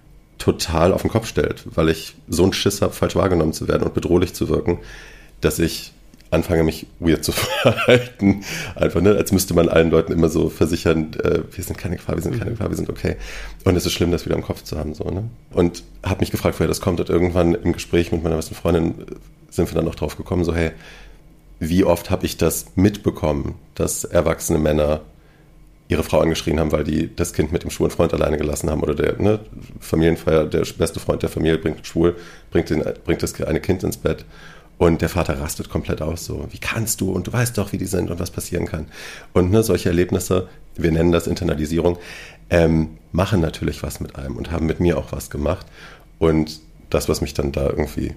total auf den Kopf stellt. Weil ich so einen Schiss habe, falsch wahrgenommen zu werden und bedrohlich zu wirken, dass ich anfange, mich weird zu verhalten. Einfach, ne, als müsste man allen Leuten immer so versichern, äh, wir sind keine Gefahr, wir sind keine Gefahr, wir sind okay. Und es ist schlimm, das wieder im Kopf zu haben. So, ne? Und habe mich gefragt, woher das kommt. Und irgendwann im Gespräch mit meiner besten Freundin sind wir dann noch drauf gekommen, so hey, wie oft habe ich das mitbekommen, dass erwachsene Männer ihre Frau angeschrien haben, weil die das Kind mit dem schwulen Freund alleine gelassen haben oder der ne, Familienfeier, der beste Freund der Familie bringt schwul, bringt, den, bringt das eine Kind ins Bett. Und der Vater rastet komplett aus, so, wie kannst du? Und du weißt doch, wie die sind und was passieren kann. Und ne, solche Erlebnisse, wir nennen das Internalisierung, ähm, machen natürlich was mit einem und haben mit mir auch was gemacht. Und das, was mich dann da irgendwie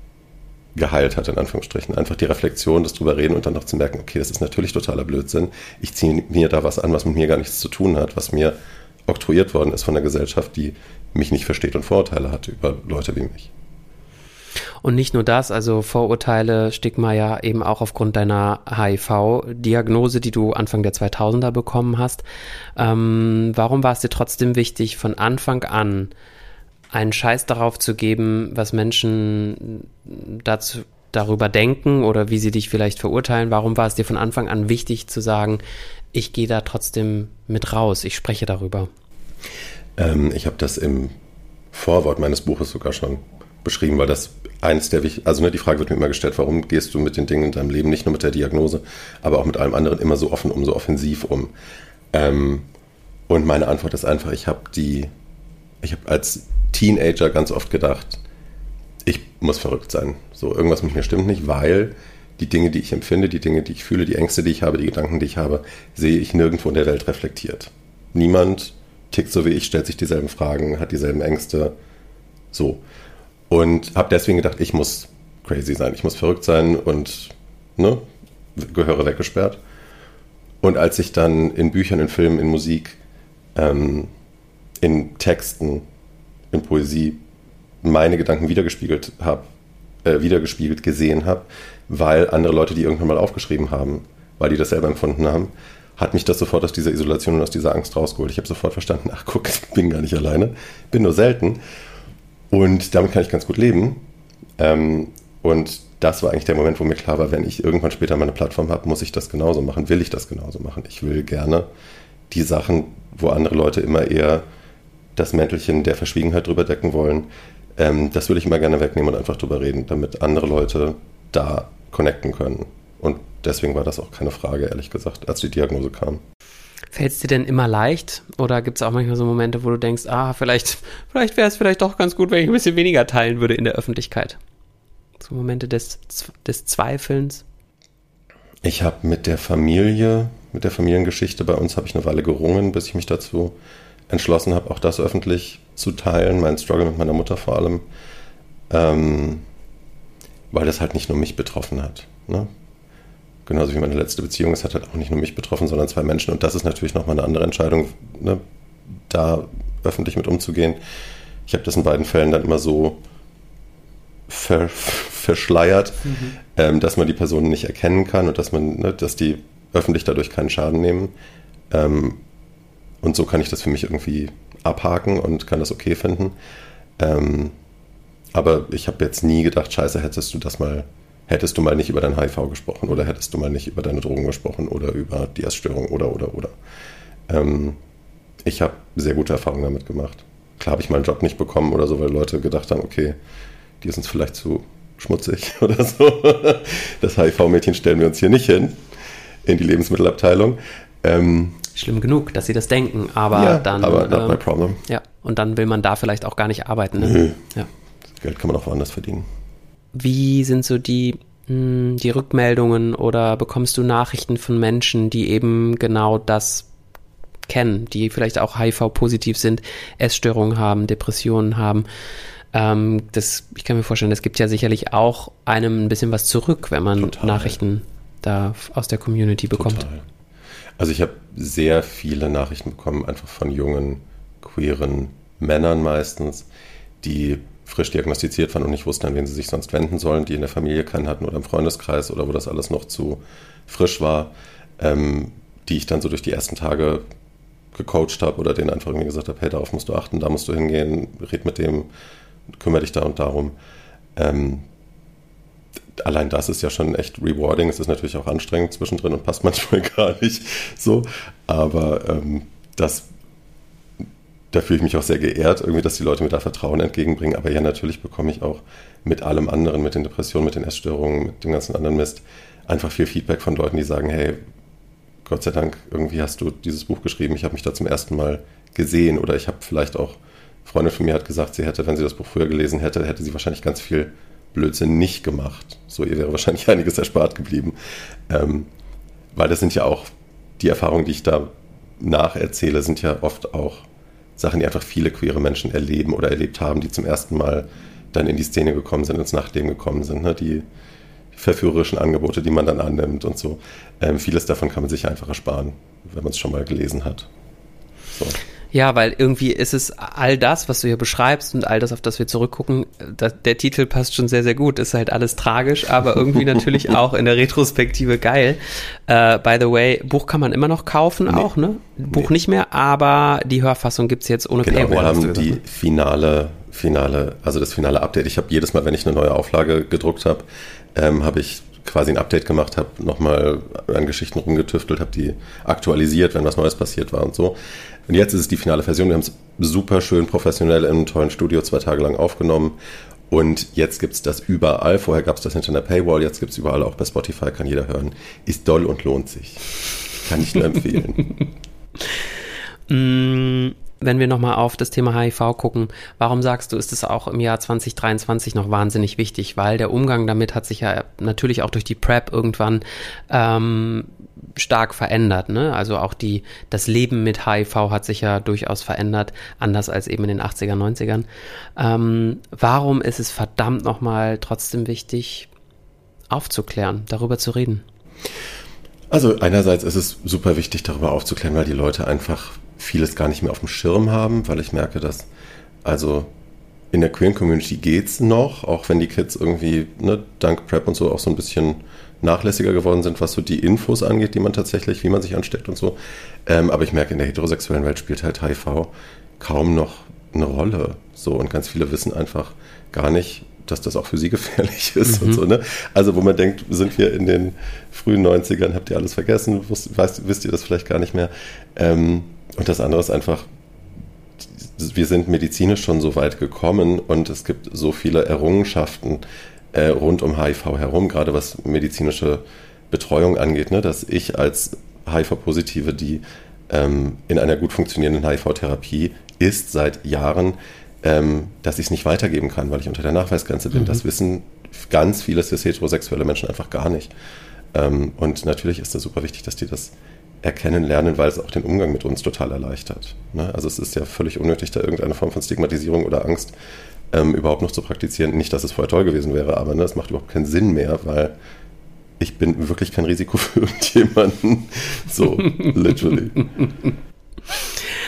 geheilt hat, in Anführungsstrichen, einfach die Reflexion, das drüber reden und dann noch zu merken, okay, das ist natürlich totaler Blödsinn. Ich ziehe mir da was an, was mit mir gar nichts zu tun hat, was mir oktroyiert worden ist von der Gesellschaft, die mich nicht versteht und Vorurteile hat über Leute wie mich. Und nicht nur das, also Vorurteile, Stigma ja eben auch aufgrund deiner H I V-Diagnose, die du Anfang der zweitausender bekommen hast. Ähm, warum war es dir trotzdem wichtig, von Anfang an einen Scheiß darauf zu geben, was Menschen dazu, darüber denken oder wie sie dich vielleicht verurteilen? Warum war es dir von Anfang an wichtig zu sagen, ich gehe da trotzdem mit raus, ich spreche darüber? Ähm, ich habe das im Vorwort meines Buches sogar schon beschrieben, weil das eins der wichtig, also ne, die Frage wird mir immer gestellt, warum gehst du mit den Dingen in deinem Leben, nicht nur mit der Diagnose, aber auch mit allem anderen immer so offen um, so offensiv um. Ähm, und meine Antwort ist einfach, ich habe die, ich habe als Teenager ganz oft gedacht, ich muss verrückt sein. So, irgendwas mit mir stimmt nicht, weil die Dinge, die ich empfinde, die Dinge, die ich fühle, die Ängste, die ich habe, die Gedanken, die ich habe, sehe ich nirgendwo in der Welt reflektiert. Niemand tickt so wie ich, stellt sich dieselben Fragen, hat dieselben Ängste, so. Und habe deswegen gedacht, ich muss crazy sein, ich muss verrückt sein und ne, Gehöre weggesperrt. Und als ich dann in Büchern, in Filmen, in Musik, ähm, in Texten, in Poesie meine Gedanken wiedergespiegelt habe, äh, wiedergespiegelt gesehen habe, weil andere Leute die irgendwann mal aufgeschrieben haben, weil die das selber empfunden haben, hat mich das sofort aus dieser Isolation und aus dieser Angst rausgeholt. Ich habe sofort verstanden, ach guck, ich bin gar nicht alleine, bin nur selten. Und damit kann ich ganz gut leben. Ähm, und das war eigentlich der Moment, wo mir klar war, wenn ich irgendwann später meine Plattform habe, muss ich das genauso machen, will ich das genauso machen. Ich will gerne die Sachen, wo andere Leute immer eher das Mäntelchen der Verschwiegenheit drüber decken wollen, ähm, das will ich immer gerne wegnehmen und einfach drüber reden, damit andere Leute da connecten können. Und deswegen war das auch keine Frage, ehrlich gesagt, als die Diagnose kam. Fällt es dir denn immer leicht oder gibt es auch manchmal so Momente, wo du denkst, ah, vielleicht, vielleicht wäre es vielleicht doch ganz gut, wenn ich ein bisschen weniger teilen würde in der Öffentlichkeit? So Momente des, des Zweifelns? Ich habe mit der Familie, mit der Familiengeschichte bei uns habe ich eine Weile gerungen, bis ich mich dazu entschlossen habe, auch das öffentlich zu teilen, meinen Struggle mit meiner Mutter vor allem, ähm, weil das halt nicht nur mich betroffen hat, ne? Genauso wie meine letzte Beziehung, es hat halt auch nicht nur mich betroffen, sondern zwei Menschen. Und das ist natürlich nochmal eine andere Entscheidung, ne, da öffentlich mit umzugehen. Ich habe das in beiden Fällen dann immer so ver, verschleiert, mhm. ähm, dass man die Personen nicht erkennen kann und dass man, ne, dass die öffentlich dadurch keinen Schaden nehmen. Ähm, und so kann ich das für mich irgendwie abhaken und kann das okay finden. Ähm, aber ich habe jetzt nie gedacht, scheiße, hättest du das mal, hättest du mal nicht über dein H I V gesprochen oder hättest du mal nicht über deine Drogen gesprochen oder über die Essstörung oder, oder, oder. Ähm, ich habe sehr gute Erfahrungen damit gemacht. Klar habe ich meinen Job nicht bekommen oder so, weil Leute gedacht haben, okay, die ist uns vielleicht zu schmutzig oder so. Das H I V-Mädchen stellen wir uns hier nicht hin, in die Lebensmittelabteilung. Ähm, Schlimm genug, dass sie das denken, aber ja, dann... aber not ähm, my problem. Ja, und dann will man da vielleicht auch gar nicht arbeiten. Ne? Nö. Ja. Das Geld kann man auch woanders verdienen. Wie sind so die, mh, die Rückmeldungen oder bekommst du Nachrichten von Menschen, die eben genau das kennen, die vielleicht auch H I V-positiv sind, Essstörungen haben, Depressionen haben? Ähm, das, ich kann mir vorstellen, das gibt ja sicherlich auch einem ein bisschen was zurück, wenn man Total. Nachrichten da aus der Community bekommt. Total. Also ich habe sehr viele Nachrichten bekommen, einfach von jungen, queeren Männern meistens, die frisch diagnostiziert waren und nicht wussten, an wen sie sich sonst wenden sollen, die in der Familie keinen hatten oder im Freundeskreis oder wo das alles noch zu frisch war, ähm, die ich dann so durch die ersten Tage gecoacht habe oder denen einfach irgendwie gesagt habe, hey, darauf musst du achten, da musst du hingehen, red mit dem, kümmere dich da und darum. Ähm, allein das ist ja schon echt rewarding. Es ist natürlich auch anstrengend zwischendrin und passt manchmal gar nicht so. Aber ähm, das, da fühle ich mich auch sehr geehrt, irgendwie, dass die Leute mir da Vertrauen entgegenbringen. Aber ja, natürlich bekomme ich auch mit allem anderen, mit den Depressionen, mit den Essstörungen, mit dem ganzen anderen Mist, einfach viel Feedback von Leuten, die sagen, hey, Gott sei Dank, irgendwie hast du dieses Buch geschrieben, ich habe mich da zum ersten Mal gesehen. Oder ich habe vielleicht auch, eine Freundin von mir hat gesagt, sie hätte, wenn sie das Buch früher gelesen hätte, hätte sie wahrscheinlich ganz viel Blödsinn nicht gemacht. So, ihr wäre wahrscheinlich einiges erspart geblieben. Ähm, weil das sind ja auch, die Erfahrungen, die ich da nacherzähle, sind ja oft auch Sachen, die einfach viele queere Menschen erleben oder erlebt haben, die zum ersten Mal dann in die Szene gekommen sind, ins Nachtleben gekommen sind. Ne? Die verführerischen Angebote, die man dann annimmt und so. Ähm, vieles davon kann man sich einfach ersparen, wenn man es schon mal gelesen hat. So. Ja, weil irgendwie ist es all das, was du hier beschreibst und all das, auf das wir zurückgucken, das, der Titel passt schon sehr, sehr gut, ist halt alles tragisch, aber irgendwie natürlich auch in der Retrospektive geil. Uh, by the way, Buch kann man immer noch kaufen, nee, auch, ne? Buch nee. Nicht mehr, aber die Hörfassung gibt's jetzt ohne genau, Paywall. Wir haben die ne? finale, finale, also das finale Update. Ich habe jedes Mal, wenn ich eine neue Auflage gedruckt habe, ähm, habe ich quasi ein Update gemacht, habe nochmal an Geschichten rumgetüftelt, habe die aktualisiert, wenn was Neues passiert war und so. Und jetzt ist es die finale Version. Wir haben es super schön professionell in einem tollen Studio zwei Tage lang aufgenommen. Und jetzt gibt es das überall. Vorher gab es das hinter einer Paywall. Jetzt gibt es überall, auch bei Spotify, kann jeder hören. Ist doll und lohnt sich. Kann ich nur empfehlen. Wenn wir nochmal auf das Thema H I V gucken, warum sagst du, ist es auch im Jahr zwanzig dreiundzwanzig noch wahnsinnig wichtig? Weil der Umgang damit hat sich ja natürlich auch durch die PrEP irgendwann ähm, stark verändert, ne? Also auch die, das Leben mit H I V hat sich ja durchaus verändert, anders als eben in den achtziger, neunzigern. Ähm, warum ist es verdammt nochmal trotzdem wichtig, aufzuklären, darüber zu reden? Also einerseits ist es super wichtig, darüber aufzuklären, weil die Leute einfach vieles gar nicht mehr auf dem Schirm haben, weil ich merke, dass also in der queeren Community geht's noch, auch wenn die Kids irgendwie, ne, dank PrEP und so auch so ein bisschen nachlässiger geworden sind, was so die Infos angeht, die man tatsächlich, wie man sich ansteckt und so. Ähm, aber ich merke, in der heterosexuellen Welt spielt halt H I V kaum noch eine Rolle. So, und ganz viele wissen einfach gar nicht, dass das auch für sie gefährlich ist mhm. und so, ne? Also, wo man denkt, sind wir in den frühen neunzigern, habt ihr alles vergessen, wisst, weißt, wisst ihr das vielleicht gar nicht mehr. Ähm, und das andere ist einfach, wir sind medizinisch schon so weit gekommen und es gibt so viele Errungenschaften äh, rund um H I V herum, gerade was medizinische Betreuung angeht, ne? Dass ich als H I V-Positive, die ähm, in einer gut funktionierenden H I V-Therapie ist seit Jahren, ähm, dass ich es nicht weitergeben kann, weil ich unter der Nachweisgrenze bin. Mhm. Das wissen ganz viele cis-heterosexuelle Menschen einfach gar nicht. Ähm, und natürlich ist es super wichtig, dass die das erkennen lernen, weil es auch den Umgang mit uns total erleichtert. Ne? Also es ist ja völlig unnötig, da irgendeine Form von Stigmatisierung oder Angst ähm, überhaupt noch zu praktizieren. Nicht, dass es vorher toll gewesen wäre, aber ne, es macht überhaupt keinen Sinn mehr, weil ich bin wirklich kein Risiko für irgendjemanden. So, literally.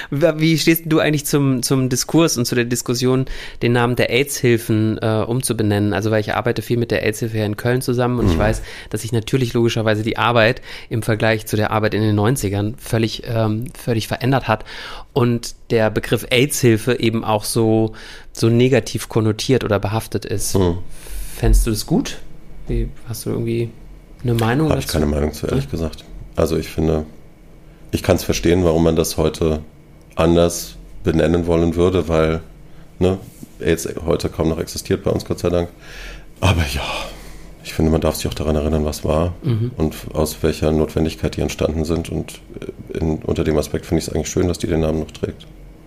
Wie stehst du eigentlich zum, zum Diskurs und zu der Diskussion, den Namen der AIDS-Hilfen äh, umzubenennen? Also weil ich arbeite viel mit der AIDS-Hilfe hier in Köln zusammen und mhm. ich weiß, dass sich natürlich logischerweise die Arbeit im Vergleich zu der Arbeit in den neunzigern völlig, ähm, völlig verändert hat und der Begriff AIDS-Hilfe eben auch so, so negativ konnotiert oder behaftet ist. Mhm. Fändest du das gut? Wie, hast du irgendwie eine Meinung dazu? Habe ich keine Meinung zu, ehrlich gesagt. Also ich finde, ich kann es verstehen, warum man das heute anders benennen wollen würde, weil ne, AIDS heute kaum noch existiert bei uns, Gott sei Dank. Aber ja, ich finde, man darf sich auch daran erinnern, was war mhm. und aus welcher Notwendigkeit die entstanden sind. Und in, unter dem Aspekt finde ich es eigentlich schön, dass die den Namen noch trägt.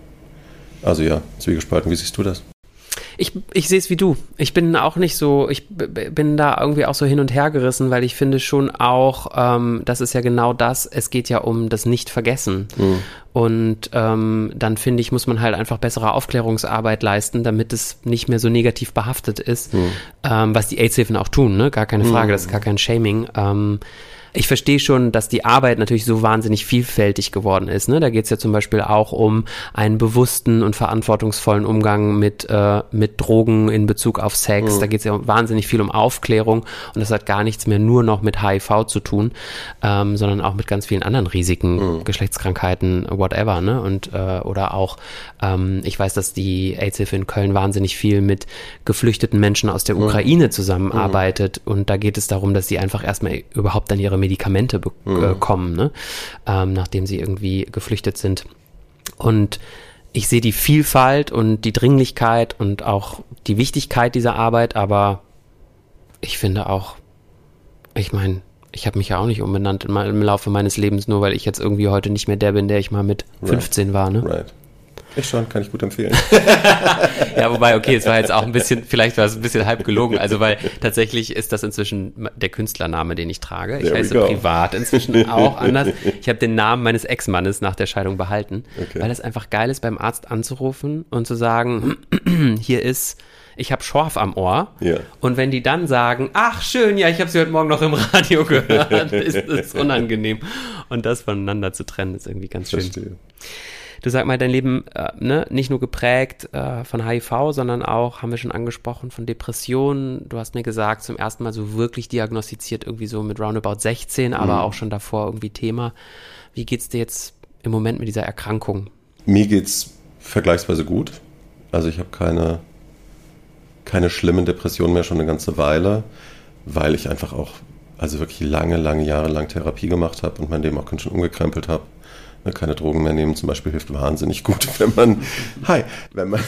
Also ja, zwiegespalten. Wie siehst du das? Ich, ich sehe es wie du. Ich bin auch nicht so, ich b- bin da irgendwie auch so hin und her gerissen, weil ich finde schon auch, ähm, das ist ja genau das, es geht ja um das Nicht-Vergessen. Mhm. Und ähm, dann finde ich, muss man halt einfach bessere Aufklärungsarbeit leisten, damit es nicht mehr so negativ behaftet ist, mhm. ähm, was die AIDS-Hilfen auch tun, ne? Gar keine Frage, mhm. das ist gar kein Shaming. Ähm, Ich verstehe schon, dass die Arbeit natürlich so wahnsinnig vielfältig geworden ist. Ne? Da geht es ja zum Beispiel auch um einen bewussten und verantwortungsvollen Umgang mit, äh, mit Drogen in Bezug auf Sex. Mhm. Da geht es ja wahnsinnig viel um Aufklärung und das hat gar nichts mehr nur noch mit H I V zu tun, ähm, sondern auch mit ganz vielen anderen Risiken, mhm. Geschlechtskrankheiten, whatever. Ne? Und, äh, oder auch, ähm, ich weiß, dass die AIDS-Hilfe in Köln wahnsinnig viel mit geflüchteten Menschen aus der Ukraine zusammenarbeitet mhm. und da geht es darum, dass sie einfach erstmal überhaupt an ihre Medikamente bekommen, mhm. ne? ähm, nachdem sie irgendwie geflüchtet sind. Und ich sehe die Vielfalt und die Dringlichkeit und auch die Wichtigkeit dieser Arbeit, aber ich finde auch, ich meine, ich habe mich ja auch nicht umbenannt in mein, im Laufe meines Lebens, nur weil ich jetzt irgendwie heute nicht mehr der bin, der ich mal mit fünfzehn right. war. Ne? Right. Ich schon, kann ich gut empfehlen. Ja, wobei, okay, es war jetzt auch ein bisschen, vielleicht war es ein bisschen halb gelogen, also weil tatsächlich ist das inzwischen der Künstlername, den ich trage. Ich There heiße privat inzwischen auch anders. Ich habe den Namen meines Ex-Mannes nach der Scheidung behalten, okay. weil es einfach geil ist, beim Arzt anzurufen und zu sagen, hier ist, ich habe Schorf am Ohr. Ja. Und wenn die dann sagen, ach schön, ja, ich habe sie heute Morgen noch im Radio gehört, ist es unangenehm. Und das voneinander zu trennen, ist irgendwie ganz schön. Verstehe. Du sag mal, dein Leben äh, ne, nicht nur geprägt äh, von H I V, sondern auch, haben wir schon angesprochen, von Depressionen. Du hast mir gesagt, zum ersten Mal so wirklich diagnostiziert, irgendwie so mit roundabout sechzehn, aber mhm. auch schon davor irgendwie Thema. Wie geht's dir jetzt im Moment mit dieser Erkrankung? Mir geht's vergleichsweise gut. Also ich habe keine, keine schlimmen Depressionen mehr, schon eine ganze Weile, weil ich einfach auch, also wirklich lange, lange Jahre lang Therapie gemacht habe und mein Leben auch ganz schön umgekrempelt habe. Keine Drogen mehr nehmen, zum Beispiel, hilft wahnsinnig gut, wenn man, hi, wenn man...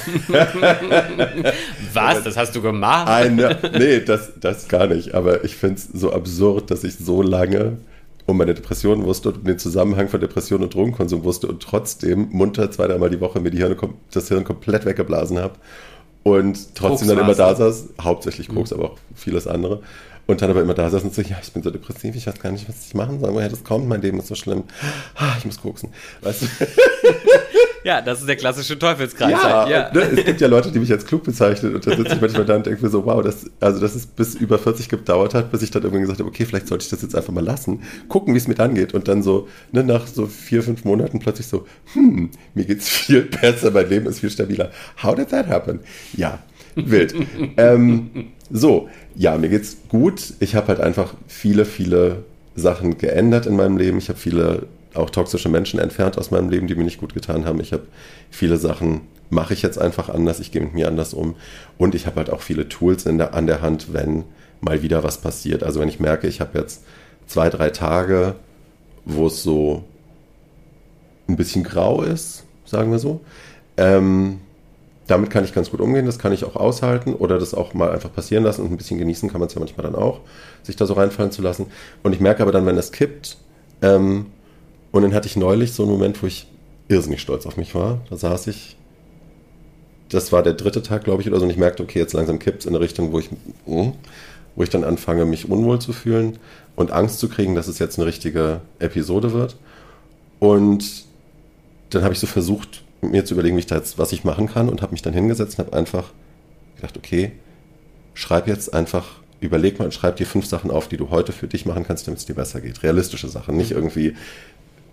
Was? Das hast du gemacht? Eine, nee, das, das gar nicht, aber ich finde es so absurd, dass ich so lange um meine Depressionen wusste und den Zusammenhang von Depression und Drogenkonsum wusste und trotzdem munter zwei, dreimal die Woche mir die Hirne, das Hirn komplett weggeblasen habe und trotzdem Koks dann immer da saß, hauptsächlich Koks, mhm. aber auch vieles andere. Und dann aber immer da saß und so, ja, ich bin so depressiv, ich weiß gar nicht, was ich machen soll. Woher das kommt, mein Leben ist so schlimm. Ah, ich muss koksen. Weißt du? Ja, das ist der klassische Teufelskreis. Ja, halt. Ja. Ne, es gibt ja Leute, die mich als klug bezeichnen und da sitze ich manchmal da und denke mir so, wow, das, also dass es bis über vierzig gedauert hat, bis ich dann irgendwie gesagt habe, okay, vielleicht sollte ich das jetzt einfach mal lassen, gucken, wie es mir dann geht und dann so, ne, nach so vier, fünf Monaten plötzlich so, hm, mir geht's viel besser, mein Leben ist viel stabiler. How did that happen? Ja, wild. ähm, so, ja, mir geht's gut. Ich habe halt einfach viele, viele Sachen geändert in meinem Leben. Ich habe viele auch toxische Menschen entfernt aus meinem Leben, die mir nicht gut getan haben. Ich habe viele Sachen, mache ich jetzt einfach anders. Ich gehe mit mir anders um. Und ich habe halt auch viele Tools in der, an der Hand, wenn mal wieder was passiert. Also wenn ich merke, ich habe jetzt zwei, drei Tage, wo es so ein bisschen grau ist, sagen wir so, ähm, damit kann ich ganz gut umgehen, das kann ich auch aushalten oder das auch mal einfach passieren lassen und ein bisschen genießen kann man es ja manchmal dann auch, sich da so reinfallen zu lassen. Und ich merke aber dann, wenn das kippt, ähm, und dann hatte ich neulich so einen Moment, wo ich irrsinnig stolz auf mich war. Da saß ich, das war der dritte Tag, glaube ich, oder so, und ich merkte, okay, jetzt langsam kippt es in eine Richtung, wo ich, wo ich dann anfange, mich unwohl zu fühlen und Angst zu kriegen, dass es jetzt eine richtige Episode wird. Und dann habe ich so versucht, mir zu überlegen, wie ich da jetzt, was ich machen kann und habe mich dann hingesetzt und habe einfach gedacht, okay, schreib jetzt einfach, überleg mal und schreib dir fünf Sachen auf, die du heute für dich machen kannst, damit es dir besser geht. Realistische Sachen, nicht irgendwie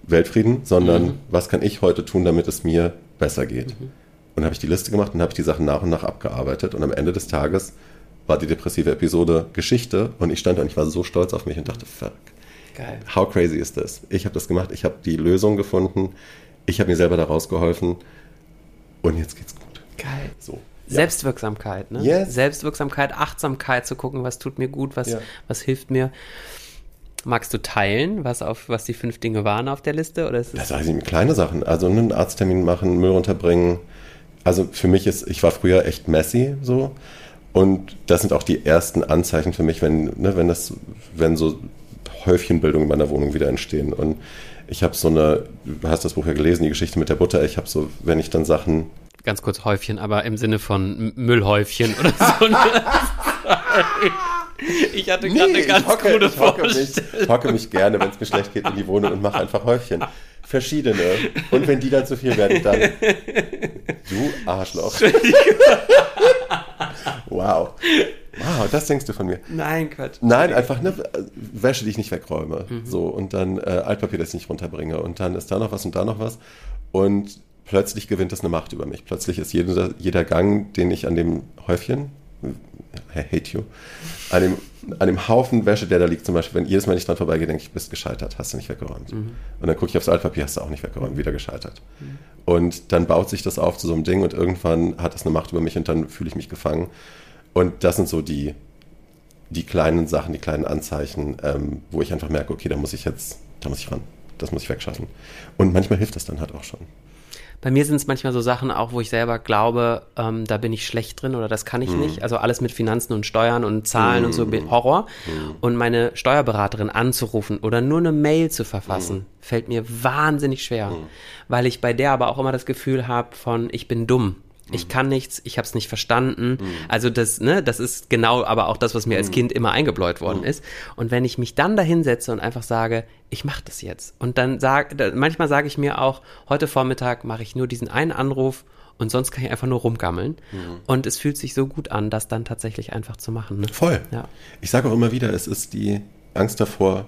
Weltfrieden, sondern Mhm. was kann ich heute tun, damit es mir besser geht. Mhm. Und dann habe ich die Liste gemacht und habe ich die Sachen nach und nach abgearbeitet und am Ende des Tages war die depressive Episode Geschichte und ich stand da und ich war so stolz auf mich und dachte, fuck, Geil. how crazy is this? Ich habe das gemacht, ich habe die Lösung gefunden, ich habe mir selber da rausgeholfen und jetzt geht's gut. Geil. So. Selbstwirksamkeit, ne? Yes. Selbstwirksamkeit, Achtsamkeit zu gucken, was tut mir gut, was, Ja. was hilft mir. Magst du teilen, was auf was die fünf Dinge waren auf der Liste? Oder ist es Das weiß ich, kleine Sachen. Also einen Arzttermin machen, Müll runterbringen. Also für mich ist, ich war früher echt messy so. Und das sind auch die ersten Anzeichen für mich, wenn, ne, wenn das, wenn so Häufchenbildung in meiner Wohnung wieder entstehen. Und ich habe so eine, du hast das Buch ja gelesen, die Geschichte mit der Butter. Ich habe so, wenn ich dann Sachen. ganz kurz Häufchen, aber im Sinne von M- Müllhäufchen oder so. Ne? Ich hatte gerade eine ganz hocke, gute ich hocke mich, Vorstellung. ich hocke mich gerne, wenn es mir schlecht geht, in die Wohnung und mache einfach Häufchen. Verschiedene. Und wenn die dann zu viel werden, dann du Arschloch. Wow. Wow, das denkst du von mir. Nein, Quatsch. Nein, einfach eine Wäsche, die ich nicht wegräume. Mhm. So, und dann äh, Altpapier, das ich nicht runterbringe. Und dann ist da noch was und da noch was. Und plötzlich gewinnt das eine Macht über mich. Plötzlich ist jeder, jeder Gang, den ich an dem Häufchen, I hate you, an dem, an dem Haufen Wäsche, der da liegt zum Beispiel, wenn jedes Mal nicht dran vorbeigehe, denke ich, bist gescheitert, hast du nicht weggeräumt. Mhm. Und dann gucke ich aufs Altpapier, hast du auch nicht weggeräumt, wieder gescheitert. Mhm. Und dann baut sich das auf zu so einem Ding und irgendwann hat das eine Macht über mich und dann fühle ich mich gefangen. Und das sind so die, die kleinen Sachen, die kleinen Anzeichen, ähm, wo ich einfach merke, okay, da muss ich jetzt, da muss ich ran, das muss ich wegschaffen. Und manchmal hilft das dann halt auch schon. Bei mir sind es manchmal so Sachen auch, wo ich selber glaube, ähm, da bin ich schlecht drin oder das kann ich mm. nicht. Also alles mit Finanzen und Steuern und Zahlen mm. und so, Horror. Mm. Und meine Steuerberaterin anzurufen oder nur eine Mail zu verfassen, mm. fällt mir wahnsinnig schwer. Mm. Weil ich bei der aber auch immer das Gefühl habe von, ich bin dumm. Ich kann nichts, ich habe es nicht verstanden. Mhm. Also das, ne, das ist genau aber auch das, was mir als Kind immer eingebläut worden mhm. ist. Und wenn ich mich dann da hinsetze und einfach sage, ich mache das jetzt. Und dann sage, manchmal sage ich mir auch, heute Vormittag mache ich nur diesen einen Anruf und sonst kann ich einfach nur rumgammeln. Mhm. Und es fühlt sich so gut an, das dann tatsächlich einfach zu machen. Ne? Voll. Ja. Ich sage auch immer wieder, es ist die Angst davor,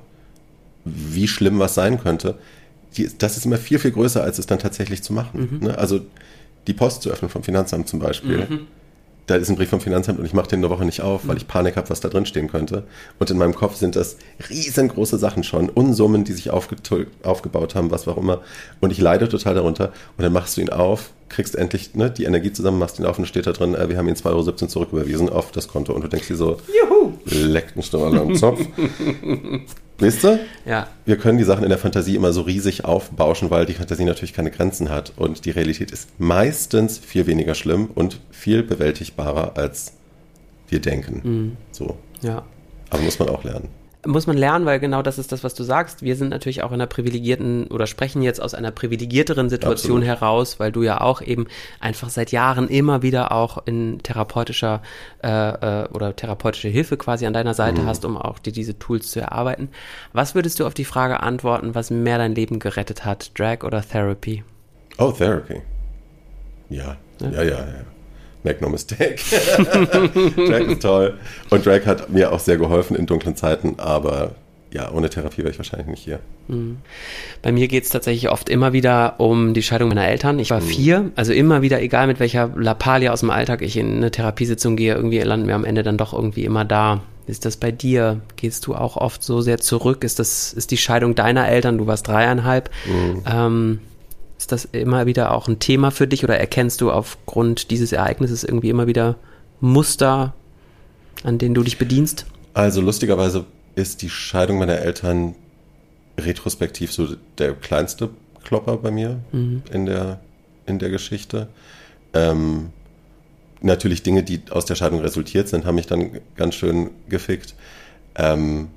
wie schlimm was sein könnte. Die, das ist immer viel, viel größer, als es dann tatsächlich zu machen. Mhm. Ne? Also die Post zu öffnen vom Finanzamt zum Beispiel. Mhm. Da ist ein Brief vom Finanzamt und ich mache den eine Woche nicht auf, mhm. weil ich Panik habe, was da drin stehen könnte. Und in meinem Kopf sind das riesengroße Sachen schon, Unsummen, die sich aufgetul- aufgebaut haben, was auch immer. Und ich leide total darunter. Und dann machst du ihn auf, kriegst endlich ne, die Energie zusammen, machst ihn auf und steht da drin, äh, wir haben ihn zwei Euro siebzehn zurücküberwiesen auf das Konto. Und du denkst dir so, juhu, leckt mich doch alle am Zopf. Wisst ihr? Ja. Wir können die Sachen in der Fantasie immer so riesig aufbauschen, weil die Fantasie natürlich keine Grenzen hat. Und die Realität ist meistens viel weniger schlimm und viel bewältigbarer, als wir denken. Mhm. So. Ja. Aber muss man auch lernen. Muss man lernen, weil genau das ist das, was du sagst. Wir sind natürlich auch in einer privilegierten oder sprechen jetzt aus einer privilegierteren Situation Absolut. heraus, weil du ja auch eben einfach seit Jahren immer wieder auch in therapeutischer äh, äh, oder therapeutische Hilfe quasi an deiner Seite mhm. hast, um auch dir diese Tools zu erarbeiten. Was würdest du auf die Frage antworten, was mehr dein Leben gerettet hat, Drag oder Therapy? Oh, Therapy. Ja, ja, ja, ja. ja. Make no mistake. Drag ist toll. Und Drag hat mir auch sehr geholfen in dunklen Zeiten, aber ja, ohne Therapie wäre ich wahrscheinlich nicht hier. Mhm. Bei mir geht es tatsächlich oft immer wieder um die Scheidung meiner Eltern. Ich war mhm. vier, also immer wieder, egal mit welcher Lappalie aus dem Alltag ich in eine Therapiesitzung gehe, irgendwie landen wir am Ende dann doch irgendwie immer da. Ist das bei dir? Gehst du auch oft so sehr zurück? Ist das, ist die Scheidung deiner Eltern, du warst dreieinhalb, mhm. ähm, ist das immer wieder auch ein Thema für dich oder erkennst du aufgrund dieses Ereignisses irgendwie immer wieder Muster, an denen du dich bedienst? Also lustigerweise ist die Scheidung meiner Eltern retrospektiv so der kleinste Klopper bei mir mhm. in der, in der Geschichte. Ähm, natürlich Dinge, die aus der Scheidung resultiert sind, haben mich dann ganz schön gefickt. Ähm,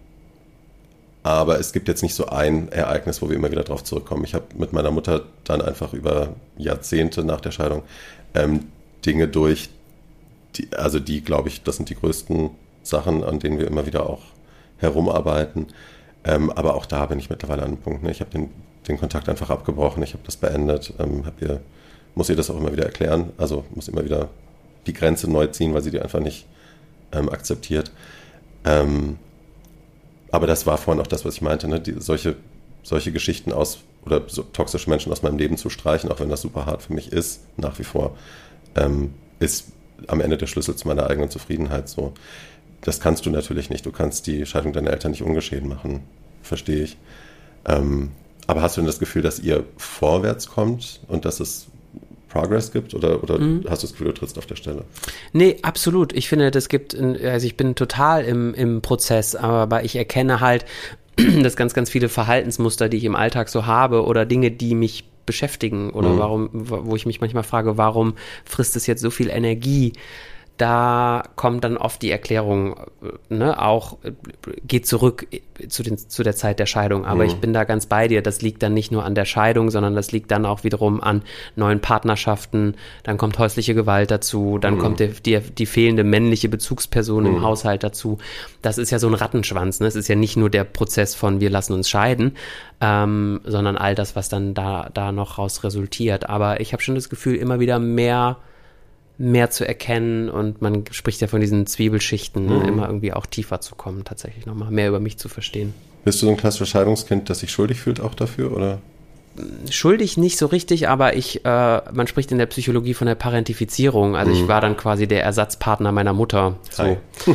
Aber es gibt jetzt nicht so ein Ereignis, wo wir immer wieder drauf zurückkommen. Ich habe mit meiner Mutter dann einfach über Jahrzehnte nach der Scheidung ähm, Dinge durch, die, also die, glaube ich, das sind die größten Sachen, an denen wir immer wieder auch herumarbeiten. Ähm, aber auch da bin ich mittlerweile an einem Punkt. Ne? Ich habe den, den Kontakt einfach abgebrochen, ich habe das beendet, ähm, hab ihr, muss ihr das auch immer wieder erklären. Also muss immer wieder die Grenze neu ziehen, weil sie die einfach nicht ähm, akzeptiert. Ähm, Aber das war vorhin auch das, was ich meinte, ne? Die, solche, solche Geschichten aus oder so toxische Menschen aus meinem Leben zu streichen, auch wenn das super hart für mich ist, nach wie vor, ähm, ist am Ende der Schlüssel zu meiner eigenen Zufriedenheit so. Das kannst du natürlich nicht. Du kannst die Scheidung deiner Eltern nicht ungeschehen machen, verstehe ich. Ähm, aber hast du denn das Gefühl, dass ihr vorwärts kommt und dass es Progress gibt oder, oder mhm. hast du das Gefühl, du trittst auf der Stelle? Nee, absolut. Ich finde, das gibt, also ich bin total im, im Prozess, aber ich erkenne halt, dass ganz, ganz viele Verhaltensmuster, die ich im Alltag so habe oder Dinge, die mich beschäftigen oder mhm. warum, wo ich mich manchmal frage, warum frisst es jetzt so viel Energie? Da kommt dann oft die Erklärung, ne, auch geht zurück zu, den, zu der Zeit der Scheidung. Aber mhm. ich bin da ganz bei dir. Das liegt dann nicht nur an der Scheidung, sondern das liegt dann auch wiederum an neuen Partnerschaften. Dann kommt häusliche Gewalt dazu. Dann mhm. kommt die, die, die fehlende männliche Bezugsperson mhm. im Haushalt dazu. Das ist ja so ein Rattenschwanz. Ne? Es ist ja nicht nur der Prozess von wir lassen uns scheiden, ähm, sondern all das, was dann da, da noch raus resultiert. Aber ich habe schon das Gefühl, immer wieder mehr mehr zu erkennen und man spricht ja von diesen Zwiebelschichten, ne? mhm. immer irgendwie auch tiefer zu kommen, tatsächlich nochmal mehr über mich zu verstehen. Bist du so ein klassisches Scheidungskind, das sich schuldig fühlt auch dafür, oder? Schuldig nicht so richtig, aber ich, äh, man spricht in der Psychologie von der Parentifizierung, also mhm. ich war dann quasi der Ersatzpartner meiner Mutter. So.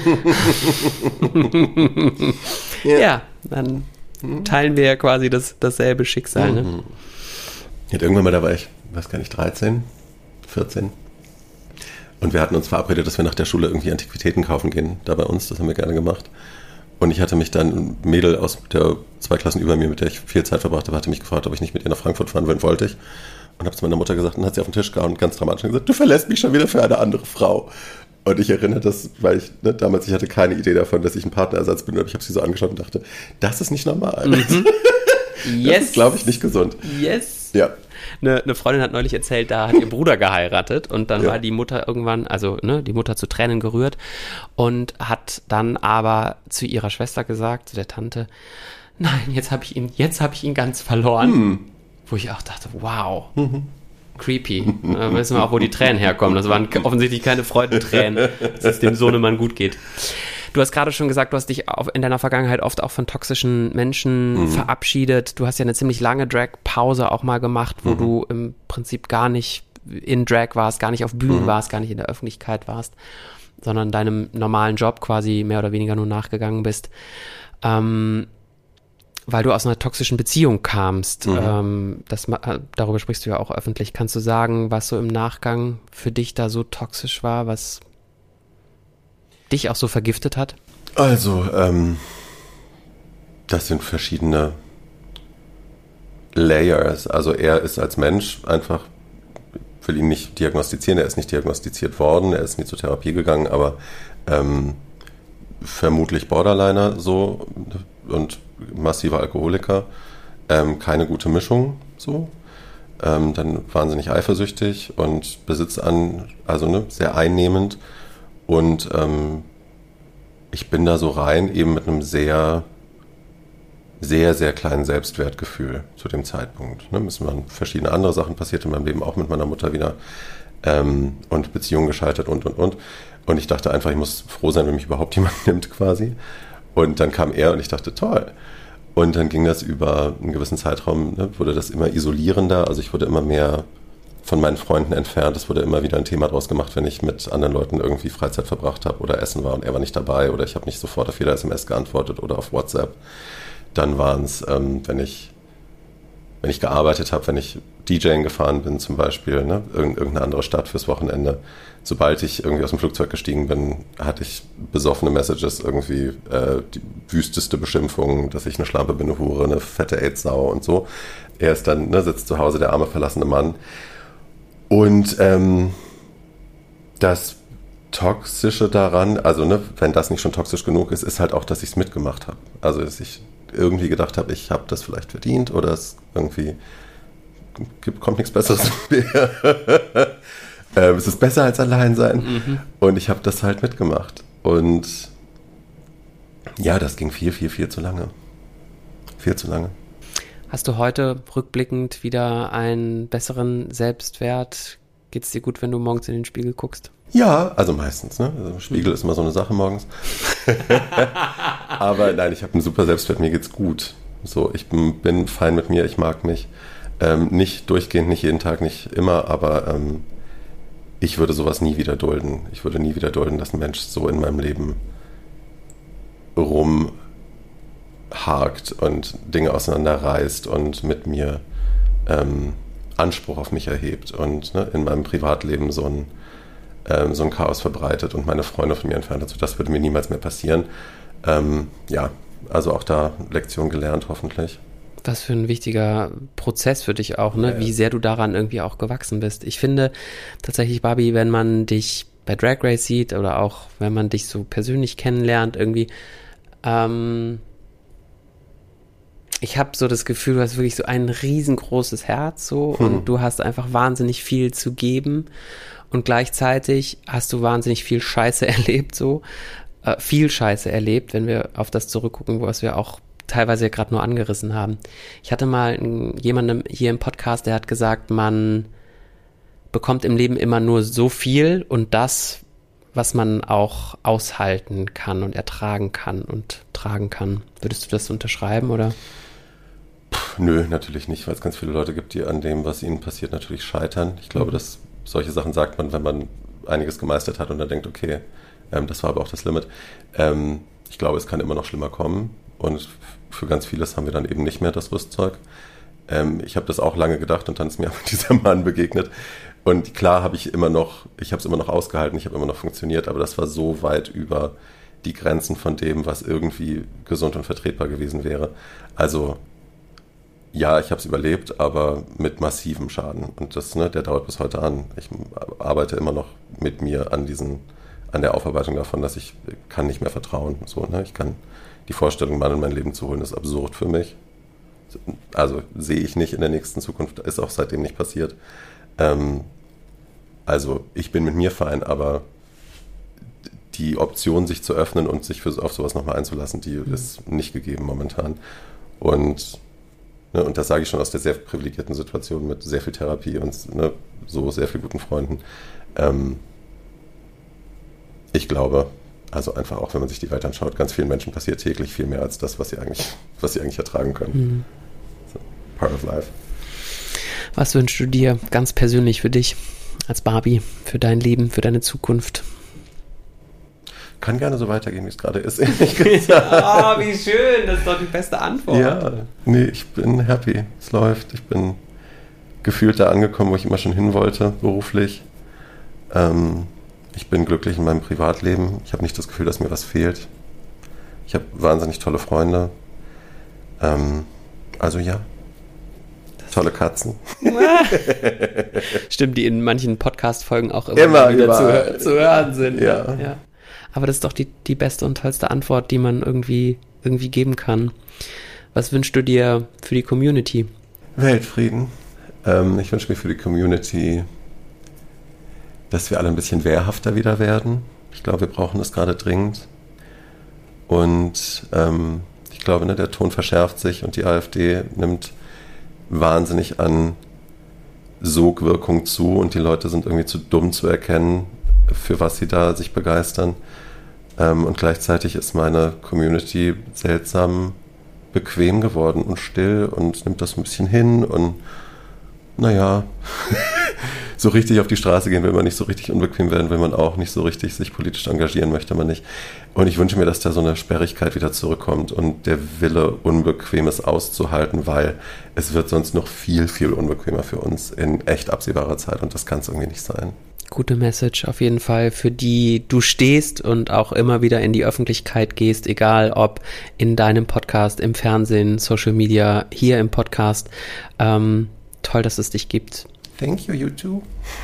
ja. ja, dann mhm. teilen wir ja quasi das, dasselbe Schicksal. Mhm. Ne? Ja, irgendwann mal, da war ich, weiß gar nicht, dreizehn, vierzehn. Und wir hatten uns verabredet, dass wir nach der Schule irgendwie Antiquitäten kaufen gehen, da bei uns, das haben wir gerne gemacht. Und ich hatte mich dann, ein Mädel aus der zwei Klassen über mir, mit der ich viel Zeit verbracht habe, hatte mich gefragt, ob ich nicht mit ihr nach Frankfurt fahren will, wollte ich. Und habe es meiner Mutter gesagt und hat sie auf den Tisch gehauen und ganz dramatisch gesagt, du verlässt mich schon wieder für eine andere Frau. Und ich erinnere das, weil ich, ne, damals, ich hatte keine Idee davon, dass ich ein Partnerersatz bin, aber ich habe sie so angeschaut und dachte, das ist nicht normal. Mhm. Yes. Das ist, glaube ich, nicht gesund. Yes. Ja. Eine, eine Freundin hat neulich erzählt, da hat ihr Bruder geheiratet und dann ja. war die Mutter irgendwann, also ne, die Mutter zu Tränen gerührt und hat dann aber zu ihrer Schwester gesagt, zu der Tante, nein, jetzt habe ich ihn, jetzt habe ich ihn ganz verloren. Hm. Wo ich auch dachte, wow, mhm. creepy. Da wissen wir auch, wo die Tränen herkommen. Das waren offensichtlich keine Freudentränen, dass es dem Sohnemann gut geht. Du hast gerade schon gesagt, du hast dich auf, in deiner Vergangenheit oft auch von toxischen Menschen mhm. verabschiedet. Du hast ja eine ziemlich lange Drag-Pause auch mal gemacht, wo mhm. du im Prinzip gar nicht in Drag warst, gar nicht auf Bühnen mhm. warst, gar nicht in der Öffentlichkeit warst, sondern deinem normalen Job quasi mehr oder weniger nur nachgegangen bist. Ähm, weil du aus einer toxischen Beziehung kamst. Mhm. Ähm, das, darüber sprichst du ja auch öffentlich. Kannst du sagen, was so im Nachgang für dich da so toxisch war, was dich auch so vergiftet hat? Also, ähm, das sind verschiedene Layers. Also er ist als Mensch einfach, ich will ihn nicht diagnostizieren, er ist nicht diagnostiziert worden, er ist nie zur Therapie gegangen, aber ähm, vermutlich Borderliner so und massiver Alkoholiker, ähm, keine gute Mischung so. Ähm, dann wahnsinnig eifersüchtig und Besitz an, also ne, sehr einnehmend. Und ähm, ich bin da so rein, eben mit einem sehr, sehr, sehr kleinen Selbstwertgefühl zu dem Zeitpunkt. Ne, es waren verschiedene andere Sachen passiert in meinem Leben, auch mit meiner Mutter wieder. Ähm, und Beziehungen gescheitert und, und, und. Und ich dachte einfach, ich muss froh sein, wenn mich überhaupt jemand nimmt quasi. Und dann kam er und ich dachte, toll. Und dann ging das über einen gewissen Zeitraum, ne, wurde das immer isolierender. Also ich wurde immer mehr von meinen Freunden entfernt. Es wurde immer wieder ein Thema draus gemacht, wenn ich mit anderen Leuten irgendwie Freizeit verbracht habe oder essen war und er war nicht dabei oder ich habe nicht sofort auf jede S M S geantwortet oder auf WhatsApp. Dann waren es, ähm, wenn ich wenn ich gearbeitet habe, wenn ich DJing gefahren bin zum Beispiel, ne, irgendeine andere Stadt fürs Wochenende. Sobald ich irgendwie aus dem Flugzeug gestiegen bin, hatte ich besoffene Messages, irgendwie äh, die wüsteste Beschimpfung, dass ich eine Schlampe bin, eine Hure, eine fette AIDS-Sau und so. Er ist dann, ne, sitzt zu Hause, der arme, verlassene Mann. Und ähm, das Toxische daran, also ne, wenn das nicht schon toxisch genug ist, ist halt auch, dass ich es mitgemacht habe. Also dass ich irgendwie gedacht habe, ich habe das vielleicht verdient oder es irgendwie gibt, kommt nichts Besseres mehr. ähm, es ist besser als allein sein. Mhm. Und ich habe das halt mitgemacht. Und ja, das ging viel, viel, viel zu lange. Viel zu lange. Hast du heute rückblickend wieder einen besseren Selbstwert? Geht es dir gut, wenn du morgens in den Spiegel guckst? Ja, also meistens. Ne? Also Spiegel ist immer so eine Sache morgens. Aber nein, ich habe einen super Selbstwert, mir geht's gut. So, ich bin, bin fein mit mir, ich mag mich. Ähm, nicht durchgehend, nicht jeden Tag, nicht immer, aber ähm, ich würde sowas nie wieder dulden. Ich würde nie wieder dulden, dass ein Mensch so in meinem Leben rumhakt und Dinge auseinanderreißt und mit mir ähm, Anspruch auf mich erhebt und ne, in meinem Privatleben so ein, ähm, so ein Chaos verbreitet und meine Freunde von mir entfernt. Also das würde mir niemals mehr passieren. Ähm, ja, also auch da Lektion gelernt, hoffentlich. Was für ein wichtiger Prozess für dich auch, ne? Ja, ja. Wie sehr du daran irgendwie auch gewachsen bist. Ich finde tatsächlich, Barbie, wenn man dich bei Drag Race sieht oder auch wenn man dich so persönlich kennenlernt, irgendwie, ähm, ich habe so das Gefühl, du hast wirklich so ein riesengroßes Herz so hm. und du hast einfach wahnsinnig viel zu geben und gleichzeitig hast du wahnsinnig viel Scheiße erlebt, so äh, viel Scheiße erlebt, wenn wir auf das zurückgucken, was wir auch teilweise gerade nur angerissen haben. Ich hatte mal jemanden hier im Podcast, der hat gesagt, man bekommt im Leben immer nur so viel und das, was man auch aushalten kann und ertragen kann und tragen kann. Würdest du das unterschreiben, oder? Puh, nö, natürlich nicht, weil es ganz viele Leute gibt, die an dem, was ihnen passiert, natürlich scheitern. Ich glaube, mhm. dass solche Sachen sagt man, wenn man einiges gemeistert hat und dann denkt, okay, ähm, das war aber auch das Limit. Ähm, ich glaube, es kann immer noch schlimmer kommen. Und für ganz vieles haben wir dann eben nicht mehr das Rüstzeug. Ähm, ich habe das auch lange gedacht und dann ist mir dieser Mann begegnet. Und klar habe ich immer noch, ich habe es immer noch ausgehalten, ich habe immer noch funktioniert, aber das war so weit über die Grenzen von dem, was irgendwie gesund und vertretbar gewesen wäre. Also ja, ich habe es überlebt, aber mit massivem Schaden. Und das, ne, der dauert bis heute an. Ich arbeite immer noch mit mir an diesen, an der Aufarbeitung davon, dass ich kann nicht mehr vertrauen. So, ne? Ich kann die Vorstellung, Mann in mein Leben zu holen, ist absurd für mich. Also sehe ich nicht in der nächsten Zukunft, ist auch seitdem nicht passiert. Ähm, also ich bin mit mir fein, aber die Option, sich zu öffnen und sich für, auf sowas nochmal einzulassen, die mhm. ist nicht gegeben momentan. Und, ne, und das sage ich schon aus der sehr privilegierten Situation mit sehr viel Therapie und ne, so sehr vielen guten Freunden. Ähm, ich glaube, also einfach auch, wenn man sich die Welt anschaut, ganz vielen Menschen passiert täglich viel mehr als das, was sie eigentlich, was sie eigentlich ertragen können. Mhm. So, part of life. Was wünschst du dir ganz persönlich für dich als Barbie, für dein Leben, für deine Zukunft? Kann gerne so weitergehen, wie es gerade ist, ehrlich gesagt. Oh, wie schön, das ist doch die beste Antwort. Ja, nee, ich bin happy, es läuft. Ich bin gefühlt da angekommen, wo ich immer schon hin wollte, beruflich. Ähm, Ich bin glücklich in meinem Privatleben. Ich habe nicht das Gefühl, dass mir was fehlt. Ich habe wahnsinnig tolle Freunde. Ähm, also ja, tolle Katzen. Stimmt, die in manchen Podcast-Folgen auch immer, immer wieder zu, zu hören sind. Ja. Ja. Aber das ist doch die, die beste und tollste Antwort, die man irgendwie, irgendwie geben kann. Was wünschst du dir für die Community? Weltfrieden. Ähm, ich wünsche mir für die Community, dass wir alle ein bisschen wehrhafter wieder werden. Ich glaube, wir brauchen das gerade dringend. Und ähm, ich glaube, ne, der Ton verschärft sich und die AfD nimmt wahnsinnig an Sogwirkung zu und die Leute sind irgendwie zu dumm zu erkennen, für was sie da sich begeistern. Ähm, und gleichzeitig ist meine Community seltsam bequem geworden und still und nimmt das ein bisschen hin und naja, so richtig auf die Straße gehen will man nicht, so richtig unbequem werden will man auch nicht, so richtig sich politisch engagieren möchte man nicht. Und ich wünsche mir, dass da so eine Sperrigkeit wieder zurückkommt und der Wille, Unbequemes auszuhalten, weil es wird sonst noch viel, viel unbequemer für uns in echt absehbarer Zeit und das kann es irgendwie nicht sein. Gute Message auf jeden Fall, für die du stehst und auch immer wieder in die Öffentlichkeit gehst, egal ob in deinem Podcast, im Fernsehen, Social Media, hier im Podcast. Ähm, toll, dass es dich gibt. Thank you, you too.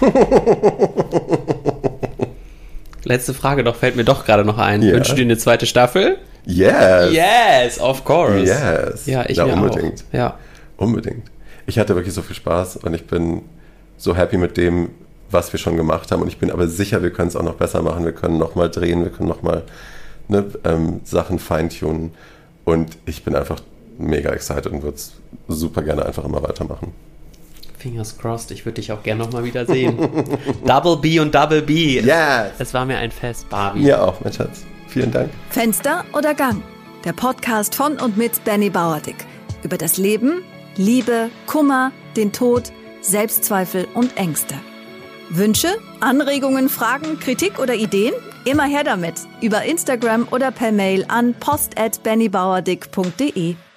Letzte Frage, doch fällt mir doch gerade noch ein. Yeah. Wünschst du dir eine zweite Staffel? Yes. Yes, of course. Yes. Ja, ich ja, mir unbedingt. auch. Ja. Unbedingt. Ich hatte wirklich so viel Spaß und ich bin so happy mit dem, was wir schon gemacht haben und ich bin aber sicher, wir können es auch noch besser machen. Wir können nochmal drehen, wir können nochmal ne, ähm, Sachen feintunen und ich bin einfach mega excited und würde es super gerne einfach immer weitermachen. Fingers crossed, ich würde dich auch gerne nochmal wieder sehen. Double B und Double B. Yes. Es war mir ein Fest, Barbie. Mir auch, mein Schatz. Vielen Dank. Fenster oder Gang? Der Podcast von und mit Benny Bauerdick. Über das Leben, Liebe, Kummer, den Tod, Selbstzweifel und Ängste. Wünsche, Anregungen, Fragen, Kritik oder Ideen? Immer her damit. Über Instagram oder per Mail an post at bennybauerdick punkt de.